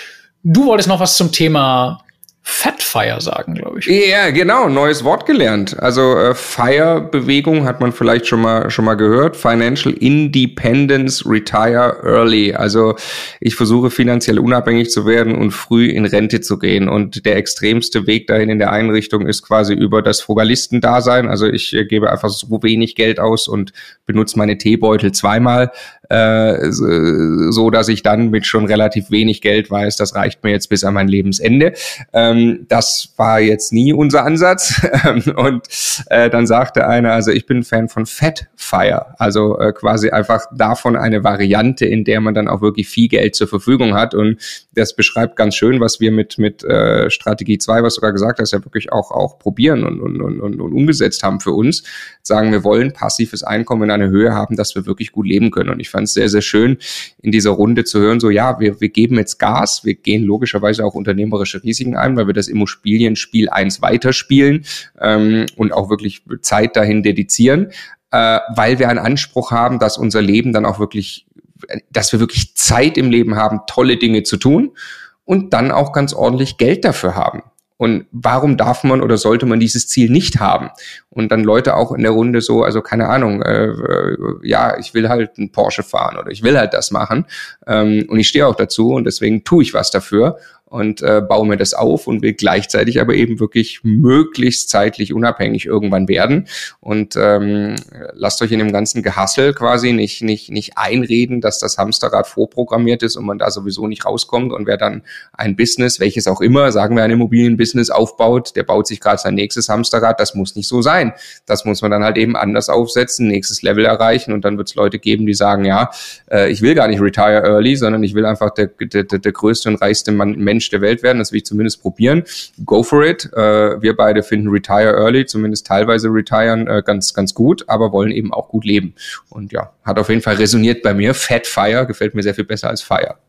Du wolltest noch was zum Thema Fatfire sagen, glaube ich. Ja, genau, neues Wort gelernt. Also äh, FIRE-Bewegung hat man vielleicht schon mal schon mal gehört. Financial Independence Retire Early. Also ich versuche finanziell unabhängig zu werden und früh in Rente zu gehen. Und der extremste Weg dahin in der Einrichtung ist quasi über das Frugalistendasein. Also ich äh, gebe einfach so wenig Geld aus und benutze meine Teebeutel zweimal. Äh, so, dass ich dann mit schon relativ wenig Geld weiß, das reicht mir jetzt bis an mein Lebensende. Ähm, das war jetzt nie unser Ansatz. Und äh, dann sagte einer, also ich bin Fan von Fatfire, also äh, quasi einfach davon eine Variante, in der man dann auch wirklich viel Geld zur Verfügung hat. Und das beschreibt ganz schön, was wir mit mit äh, Strategie zwei, was du gerade gesagt hast, ja wirklich auch auch probieren und, und, und, und umgesetzt haben für uns. Sagen, wir wollen passives Einkommen in einer Höhe haben, dass wir wirklich gut leben können. Und ich fand es sehr, sehr schön, in dieser Runde zu hören, so ja, wir, wir geben jetzt Gas, wir gehen logischerweise auch unternehmerische Risiken ein, weil wir das Immobilienspiel eins weiterspielen ähm, und auch wirklich Zeit dahin dedizieren, äh, weil wir einen Anspruch haben, dass unser Leben dann auch wirklich, dass wir wirklich Zeit im Leben haben, tolle Dinge zu tun und dann auch ganz ordentlich Geld dafür haben. Und warum darf man oder sollte man dieses Ziel nicht haben? Und dann Leute auch in der Runde so, also keine Ahnung, äh, äh, ja, ich will halt einen Porsche fahren oder ich will halt das machen ähm, und ich stehe auch dazu und deswegen tue ich was dafür und äh, baue mir das auf und will gleichzeitig aber eben wirklich möglichst zeitlich unabhängig irgendwann werden. Und ähm, lasst euch in dem ganzen Gehassel quasi nicht nicht nicht einreden, dass das Hamsterrad vorprogrammiert ist und man da sowieso nicht rauskommt. Und wer dann ein Business, welches auch immer, sagen wir ein Immobilienbusiness aufbaut, der baut sich gerade sein nächstes Hamsterrad, das muss nicht so sein. Das muss man dann halt eben anders aufsetzen, nächstes Level erreichen und dann wird es Leute geben, die sagen, ja, äh, ich will gar nicht retire early, sondern ich will einfach der, der, der, der größte und reichste Mann, Mensch der Welt werden, das will ich zumindest probieren. Go for it. Äh, wir beide finden Retire Early, zumindest teilweise retiren, äh, ganz, ganz gut, aber wollen eben auch gut leben. Und ja, hat auf jeden Fall resoniert bei mir. Fatfire gefällt mir sehr viel besser als Fire.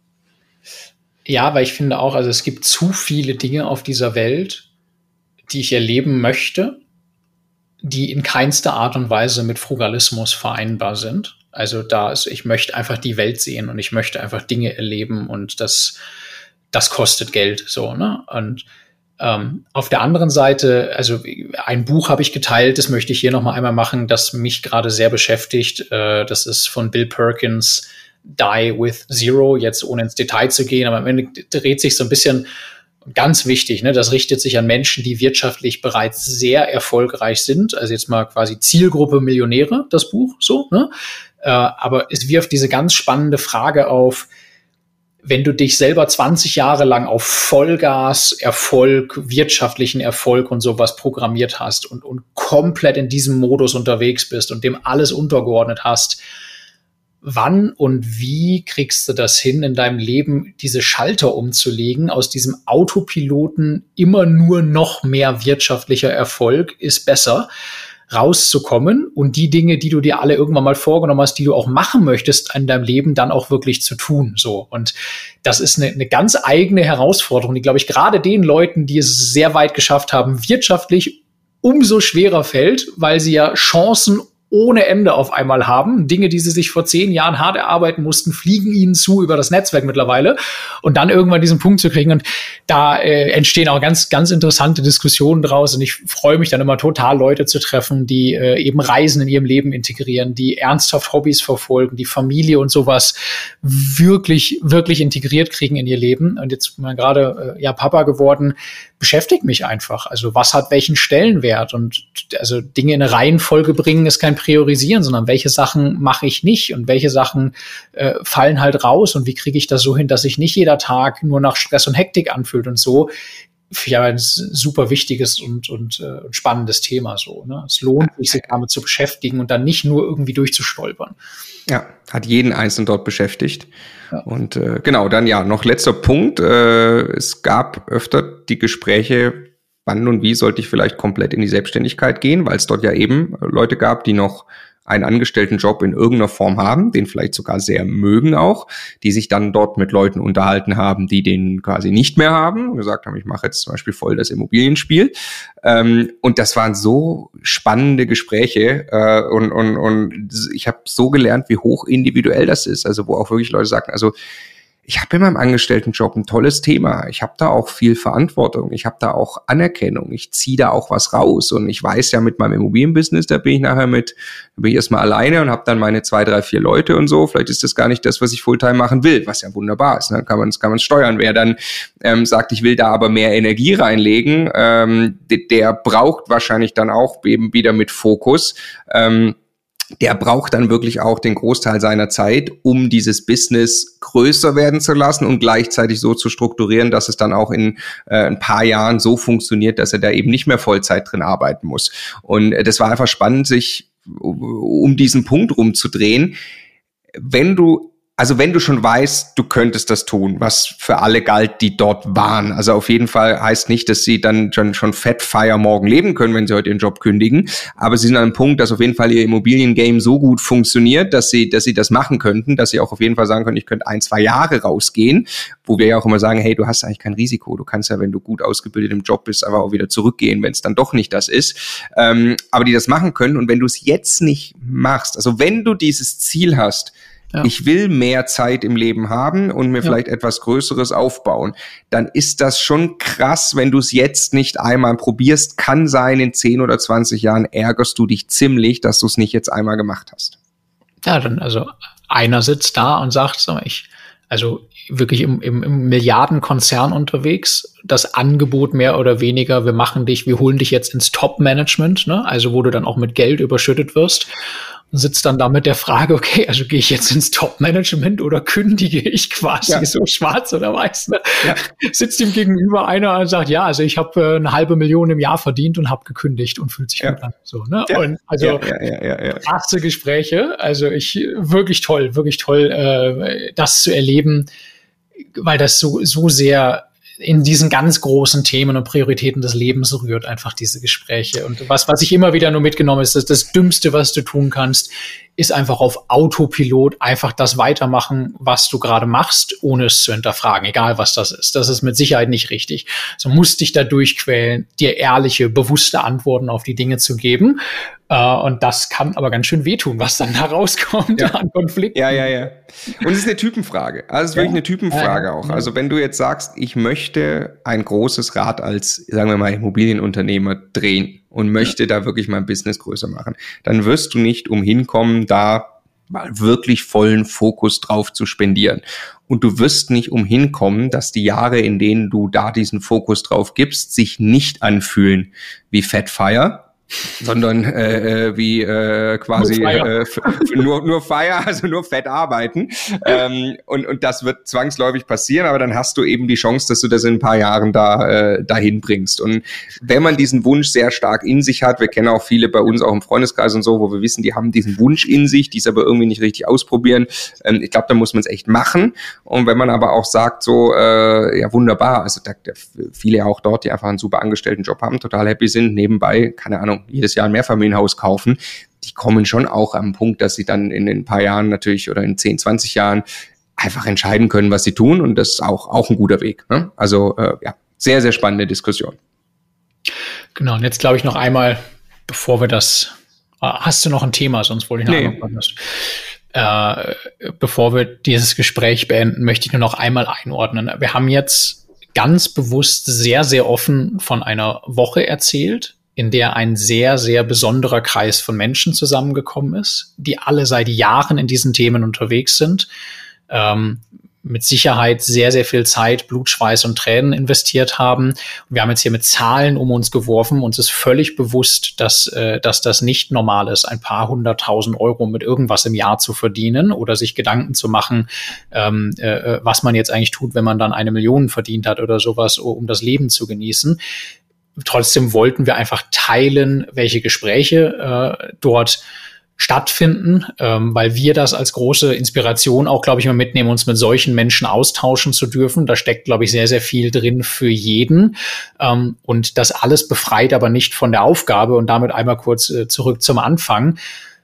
Ja, weil ich finde auch, also es gibt zu viele Dinge auf dieser Welt, die ich erleben möchte, die in keinster Art und Weise mit Frugalismus vereinbar sind. Also da ist, ich möchte einfach die Welt sehen und ich möchte einfach Dinge erleben und das das kostet Geld, so, ne? Und ähm, auf der anderen Seite, also ein Buch habe ich geteilt, das möchte ich hier nochmal einmal machen, das mich gerade sehr beschäftigt. Äh, das ist von Bill Perkins, Die with Zero, jetzt ohne ins Detail zu gehen, aber am Ende dreht sich so ein bisschen Ganz wichtig, ne, das richtet sich an Menschen, die wirtschaftlich bereits sehr erfolgreich sind. Also jetzt mal quasi Zielgruppe Millionäre, das Buch, so, ne? Äh, aber es wirft diese ganz spannende Frage auf, wenn du dich selber zwanzig Jahre lang auf Vollgas, Erfolg, wirtschaftlichen Erfolg und sowas programmiert hast und, und komplett in diesem Modus unterwegs bist und dem alles untergeordnet hast, wann und wie kriegst du das hin, in deinem Leben diese Schalter umzulegen, aus diesem Autopiloten immer nur noch mehr wirtschaftlicher Erfolg ist besser, rauszukommen und die Dinge, die du dir alle irgendwann mal vorgenommen hast, die du auch machen möchtest in deinem Leben, dann auch wirklich zu tun, so. Und das ist eine, eine ganz eigene Herausforderung, die, glaube ich, gerade den Leuten, die es sehr weit geschafft haben, wirtschaftlich umso schwerer fällt, weil sie ja Chancen ohne Ende auf einmal haben. Dinge, die sie sich vor zehn Jahren hart erarbeiten mussten, fliegen ihnen zu über das Netzwerk mittlerweile. Und dann irgendwann diesen Punkt zu kriegen. Und da äh, entstehen auch ganz, ganz interessante Diskussionen draus. Und ich freue mich dann immer total, Leute zu treffen, die äh, eben Reisen in ihrem Leben integrieren, die ernsthaft Hobbys verfolgen, die Familie und sowas wirklich, wirklich integriert kriegen in ihr Leben. Und jetzt bin ich gerade äh, ja Papa geworden, beschäftigt mich einfach. Also was hat welchen Stellenwert? Und also Dinge in eine Reihenfolge bringen ist kein Priorisieren, sondern welche Sachen mache ich nicht und welche Sachen äh, fallen halt raus und wie kriege ich das so hin, dass sich nicht jeder Tag nur nach Stress und Hektik anfühlt und so. Ja, ein super wichtiges und, und, äh, und spannendes Thema so. Ne? Es lohnt sich, sich damit zu beschäftigen und dann nicht nur irgendwie durchzustolpern. Ja, hat jeden Einzelnen dort beschäftigt. Ja. Und äh, genau, dann ja, noch letzter Punkt. Äh, es gab öfter die Gespräche, wann und wie sollte ich vielleicht komplett in die Selbstständigkeit gehen, weil es dort ja eben Leute gab, die noch einen Angestelltenjob in irgendeiner Form haben, den vielleicht sogar sehr mögen auch, die sich dann dort mit Leuten unterhalten haben, die den quasi nicht mehr haben und gesagt haben, ich mache jetzt zum Beispiel voll das Immobilienspiel. Ähm, und das waren so spannende Gespräche äh, und, und, und ich habe so gelernt, wie hoch individuell das ist. Also wo auch wirklich Leute sagen, also ich habe in meinem Angestelltenjob ein tolles Thema. Ich habe da auch viel Verantwortung. Ich habe da auch Anerkennung. Ich ziehe da auch was raus. Und ich weiß ja, mit meinem Immobilienbusiness, da bin ich nachher mit, da bin ich erstmal alleine und habe dann meine zwei, drei, vier Leute und so. Vielleicht ist das gar nicht das, was ich Fulltime machen will, was ja wunderbar ist. Dann kann man es kann man steuern. Wer dann ähm, sagt, ich will da aber mehr Energie reinlegen, ähm, der, der braucht wahrscheinlich dann auch eben wieder mit Fokus. Ähm, Der braucht dann wirklich auch den Großteil seiner Zeit, um dieses Business größer werden zu lassen und gleichzeitig so zu strukturieren, dass es dann auch in äh, ein paar Jahren so funktioniert, dass er da eben nicht mehr Vollzeit drin arbeiten muss. Und äh, das war einfach spannend, sich um diesen Punkt rumzudrehen. Wenn du Also wenn du schon weißt, du könntest das tun, was für alle galt, die dort waren. Also auf jeden Fall heißt nicht, dass sie dann schon, schon fett feier morgen leben können, wenn sie heute ihren Job kündigen. Aber sie sind an einem Punkt, dass auf jeden Fall ihr Immobiliengame so gut funktioniert, dass sie, dass sie das machen könnten, dass sie auch auf jeden Fall sagen können, ich könnte ein, zwei Jahre rausgehen, wo wir ja auch immer sagen, hey, du hast eigentlich kein Risiko. Du kannst ja, wenn du gut ausgebildet im Job bist, aber auch wieder zurückgehen, wenn es dann doch nicht das ist. Ähm, aber die das machen können. Und wenn du es jetzt nicht machst, also wenn du dieses Ziel hast, ja. Ich will mehr Zeit im Leben haben und mir ja. vielleicht etwas Größeres aufbauen, dann ist das schon krass, wenn du es jetzt nicht einmal probierst. Kann sein, in zehn oder zwanzig Jahren ärgerst du dich ziemlich, dass du es nicht jetzt einmal gemacht hast. Ja, dann also einer sitzt da und sagt, sag mal, ich, also wirklich im, im, im Milliardenkonzern unterwegs, das Angebot mehr oder weniger, wir machen dich, wir holen dich jetzt ins Top-Management, ne? Also wo du dann auch mit Geld überschüttet wirst. Und sitzt dann da mit der Frage, okay, also gehe ich jetzt ins Top-Management oder kündige ich quasi ja. so schwarz oder weiß? Ne? Ja. Sitzt ihm gegenüber einer und sagt, ja, also ich habe äh, eine halbe Million im Jahr verdient und habe gekündigt und fühlt sich ja. gut an. So, ne? Ja. Und also ja, ja, ja, ja, ja. krasse Gespräche, also ich wirklich toll, wirklich toll, äh, das zu erleben, weil das so so sehr in diesen ganz großen Themen und Prioritäten des Lebens rührt, einfach diese Gespräche. Und was, was ich immer wieder nur mitgenommen ist, dass das Dümmste, was du tun kannst, ist einfach auf Autopilot einfach das weitermachen, was du gerade machst, ohne es zu hinterfragen, egal was das ist. Das ist mit Sicherheit nicht richtig. So musst dich da durchquälen, dir ehrliche, bewusste Antworten auf die Dinge zu geben. Uh, und das kann aber ganz schön wehtun, was dann da rauskommt ja. an Konflikten. Ja, ja, ja. Und es ist eine Typenfrage. Also es ist ja. wirklich eine Typenfrage ja. auch. Also wenn du jetzt sagst, ich möchte ein großes Rad als, sagen wir mal, Immobilienunternehmer drehen und möchte ja. da wirklich mein Business größer machen, dann wirst du nicht umhin kommen, da mal wirklich vollen Fokus drauf zu spendieren. Und du wirst nicht umhin kommen, dass die Jahre, in denen du da diesen Fokus drauf gibst, sich nicht anfühlen wie Fat Fire, sondern äh, wie äh, quasi nur Fire. Äh, f- nur, nur Fire, also nur fett arbeiten. ähm, und, und das wird zwangsläufig passieren, aber dann hast du eben die Chance, dass du das in ein paar Jahren da äh, dahin bringst. Und wenn man diesen Wunsch sehr stark in sich hat, wir kennen auch viele bei uns auch im Freundeskreis und so, wo wir wissen, die haben diesen Wunsch in sich, die es aber irgendwie nicht richtig ausprobieren. Ähm, ich glaube, da muss man es echt machen. Und wenn man aber auch sagt, so, äh, ja wunderbar, also da, da, viele auch dort, die einfach einen super angestellten Job haben, total happy sind, nebenbei, keine Ahnung, jedes Jahr ein Mehrfamilienhaus kaufen, die kommen schon auch am Punkt, dass sie dann in ein paar Jahren natürlich oder in zehn, zwanzig Jahren einfach entscheiden können, was sie tun, und das ist auch, auch ein guter Weg. Ne? Also äh, ja, sehr, sehr spannende Diskussion. Genau, und jetzt glaube ich noch einmal, bevor wir das, äh, hast du noch ein Thema, sonst wollte ich noch nee. einmal äh, bevor wir dieses Gespräch beenden, möchte ich nur noch einmal einordnen. Wir haben jetzt ganz bewusst sehr, sehr offen von einer Woche erzählt, in der ein sehr, sehr besonderer Kreis von Menschen zusammengekommen ist, die alle seit Jahren in diesen Themen unterwegs sind, ähm, mit Sicherheit sehr, sehr viel Zeit, Blut, Schweiß und Tränen investiert haben. Und wir haben jetzt hier mit Zahlen um uns geworfen. Uns ist völlig bewusst, dass, äh, dass das nicht normal ist, ein paar hunderttausend Euro mit irgendwas im Jahr zu verdienen oder sich Gedanken zu machen, ähm, äh, was man jetzt eigentlich tut, wenn man dann eine Million verdient hat oder sowas, um das Leben zu genießen. Trotzdem wollten wir einfach teilen, welche Gespräche äh, dort stattfinden, ähm, weil wir das als große Inspiration auch, glaube ich, mal mitnehmen, uns mit solchen Menschen austauschen zu dürfen. Da steckt, glaube ich, sehr, sehr viel drin für jeden. Ähm, und das alles befreit aber nicht von der Aufgabe. Und damit einmal kurz äh, zurück zum Anfang.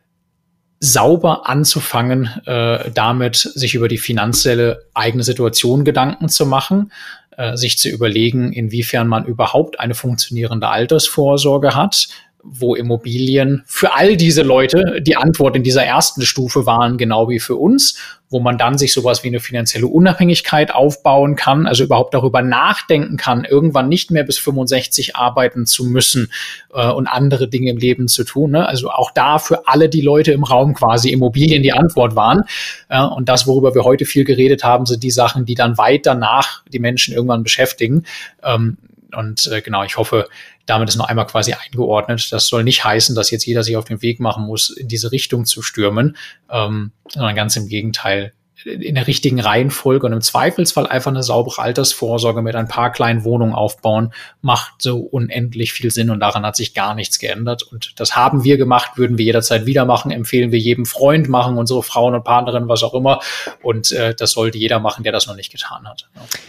Sauber anzufangen, äh, damit sich über die finanzielle eigene Situation Gedanken zu machen, äh, sich zu überlegen, inwiefern man überhaupt eine funktionierende Altersvorsorge hat, wo Immobilien für all diese Leute die Antwort in dieser ersten Stufe waren, genau wie für uns, wo man dann sich sowas wie eine finanzielle Unabhängigkeit aufbauen kann, also überhaupt darüber nachdenken kann, irgendwann nicht mehr bis fünfundsechzig arbeiten zu müssen äh, und andere Dinge im Leben zu tun. Ne? Also auch da für alle die Leute im Raum quasi Immobilien die Antwort waren. Äh, und das, worüber wir heute viel geredet haben, sind die Sachen, die dann weit danach die Menschen irgendwann beschäftigen. Ähm, und äh, genau, ich hoffe, damit ist noch einmal quasi eingeordnet. Das soll nicht heißen, dass jetzt jeder sich auf den Weg machen muss, in diese Richtung zu stürmen, ähm, sondern ganz im Gegenteil, in der richtigen Reihenfolge und im Zweifelsfall einfach eine saubere Altersvorsorge mit ein paar kleinen Wohnungen aufbauen, macht so unendlich viel Sinn, und daran hat sich gar nichts geändert. Und das haben wir gemacht, würden wir jederzeit wieder machen, empfehlen wir jedem Freund, machen unsere Frauen und Partnerin, was auch immer. Und äh, das sollte jeder machen, der das noch nicht getan hat.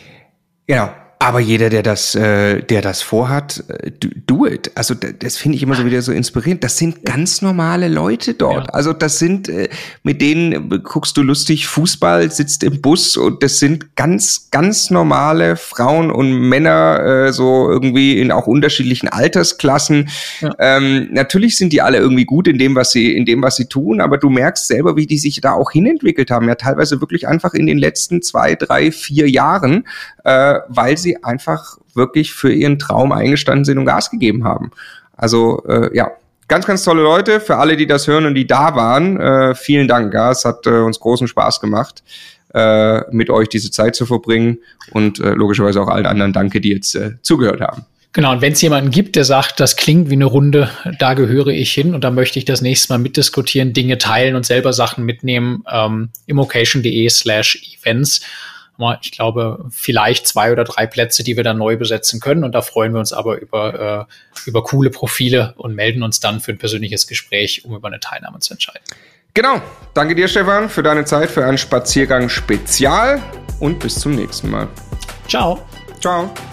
Genau. Aber jeder, der das, äh, der das vorhat, do, do it. Also das, das finde ich immer so wieder so inspirierend. Das sind ganz normale Leute dort. Ja. Also das sind, äh, mit denen guckst du lustig Fußball, sitzt im Bus, und das sind ganz, ganz normale Frauen und Männer, äh, so irgendwie in auch unterschiedlichen Altersklassen. Ja. Ähm, natürlich sind die alle irgendwie gut in dem, was sie, in dem, was sie tun, aber du merkst selber, wie die sich da auch hinentwickelt haben. Ja, teilweise wirklich einfach in den letzten zwei, drei, vier Jahren, äh, weil sie einfach wirklich für ihren Traum eingestanden sind und Gas gegeben haben. Also äh, ja, ganz, ganz tolle Leute. Für alle, die das hören und die da waren, äh, vielen Dank. Ja, es hat äh, uns großen Spaß gemacht, äh, mit euch diese Zeit zu verbringen, und äh, logischerweise auch allen anderen danke, die jetzt äh, zugehört haben. Genau, und wenn es jemanden gibt, der sagt, das klingt wie eine Runde, da gehöre ich hin und da möchte ich das nächste Mal mitdiskutieren, Dinge teilen und selber Sachen mitnehmen, ähm, immocation.de slash events. Ich glaube, vielleicht zwei oder drei Plätze, die wir dann neu besetzen können. Und da freuen wir uns aber über, äh, über coole Profile und melden uns dann für ein persönliches Gespräch, um über eine Teilnahme zu entscheiden. Genau. Danke dir, Stefan, für deine Zeit, für einen Spaziergang Spezial, und bis zum nächsten Mal. Ciao. Ciao.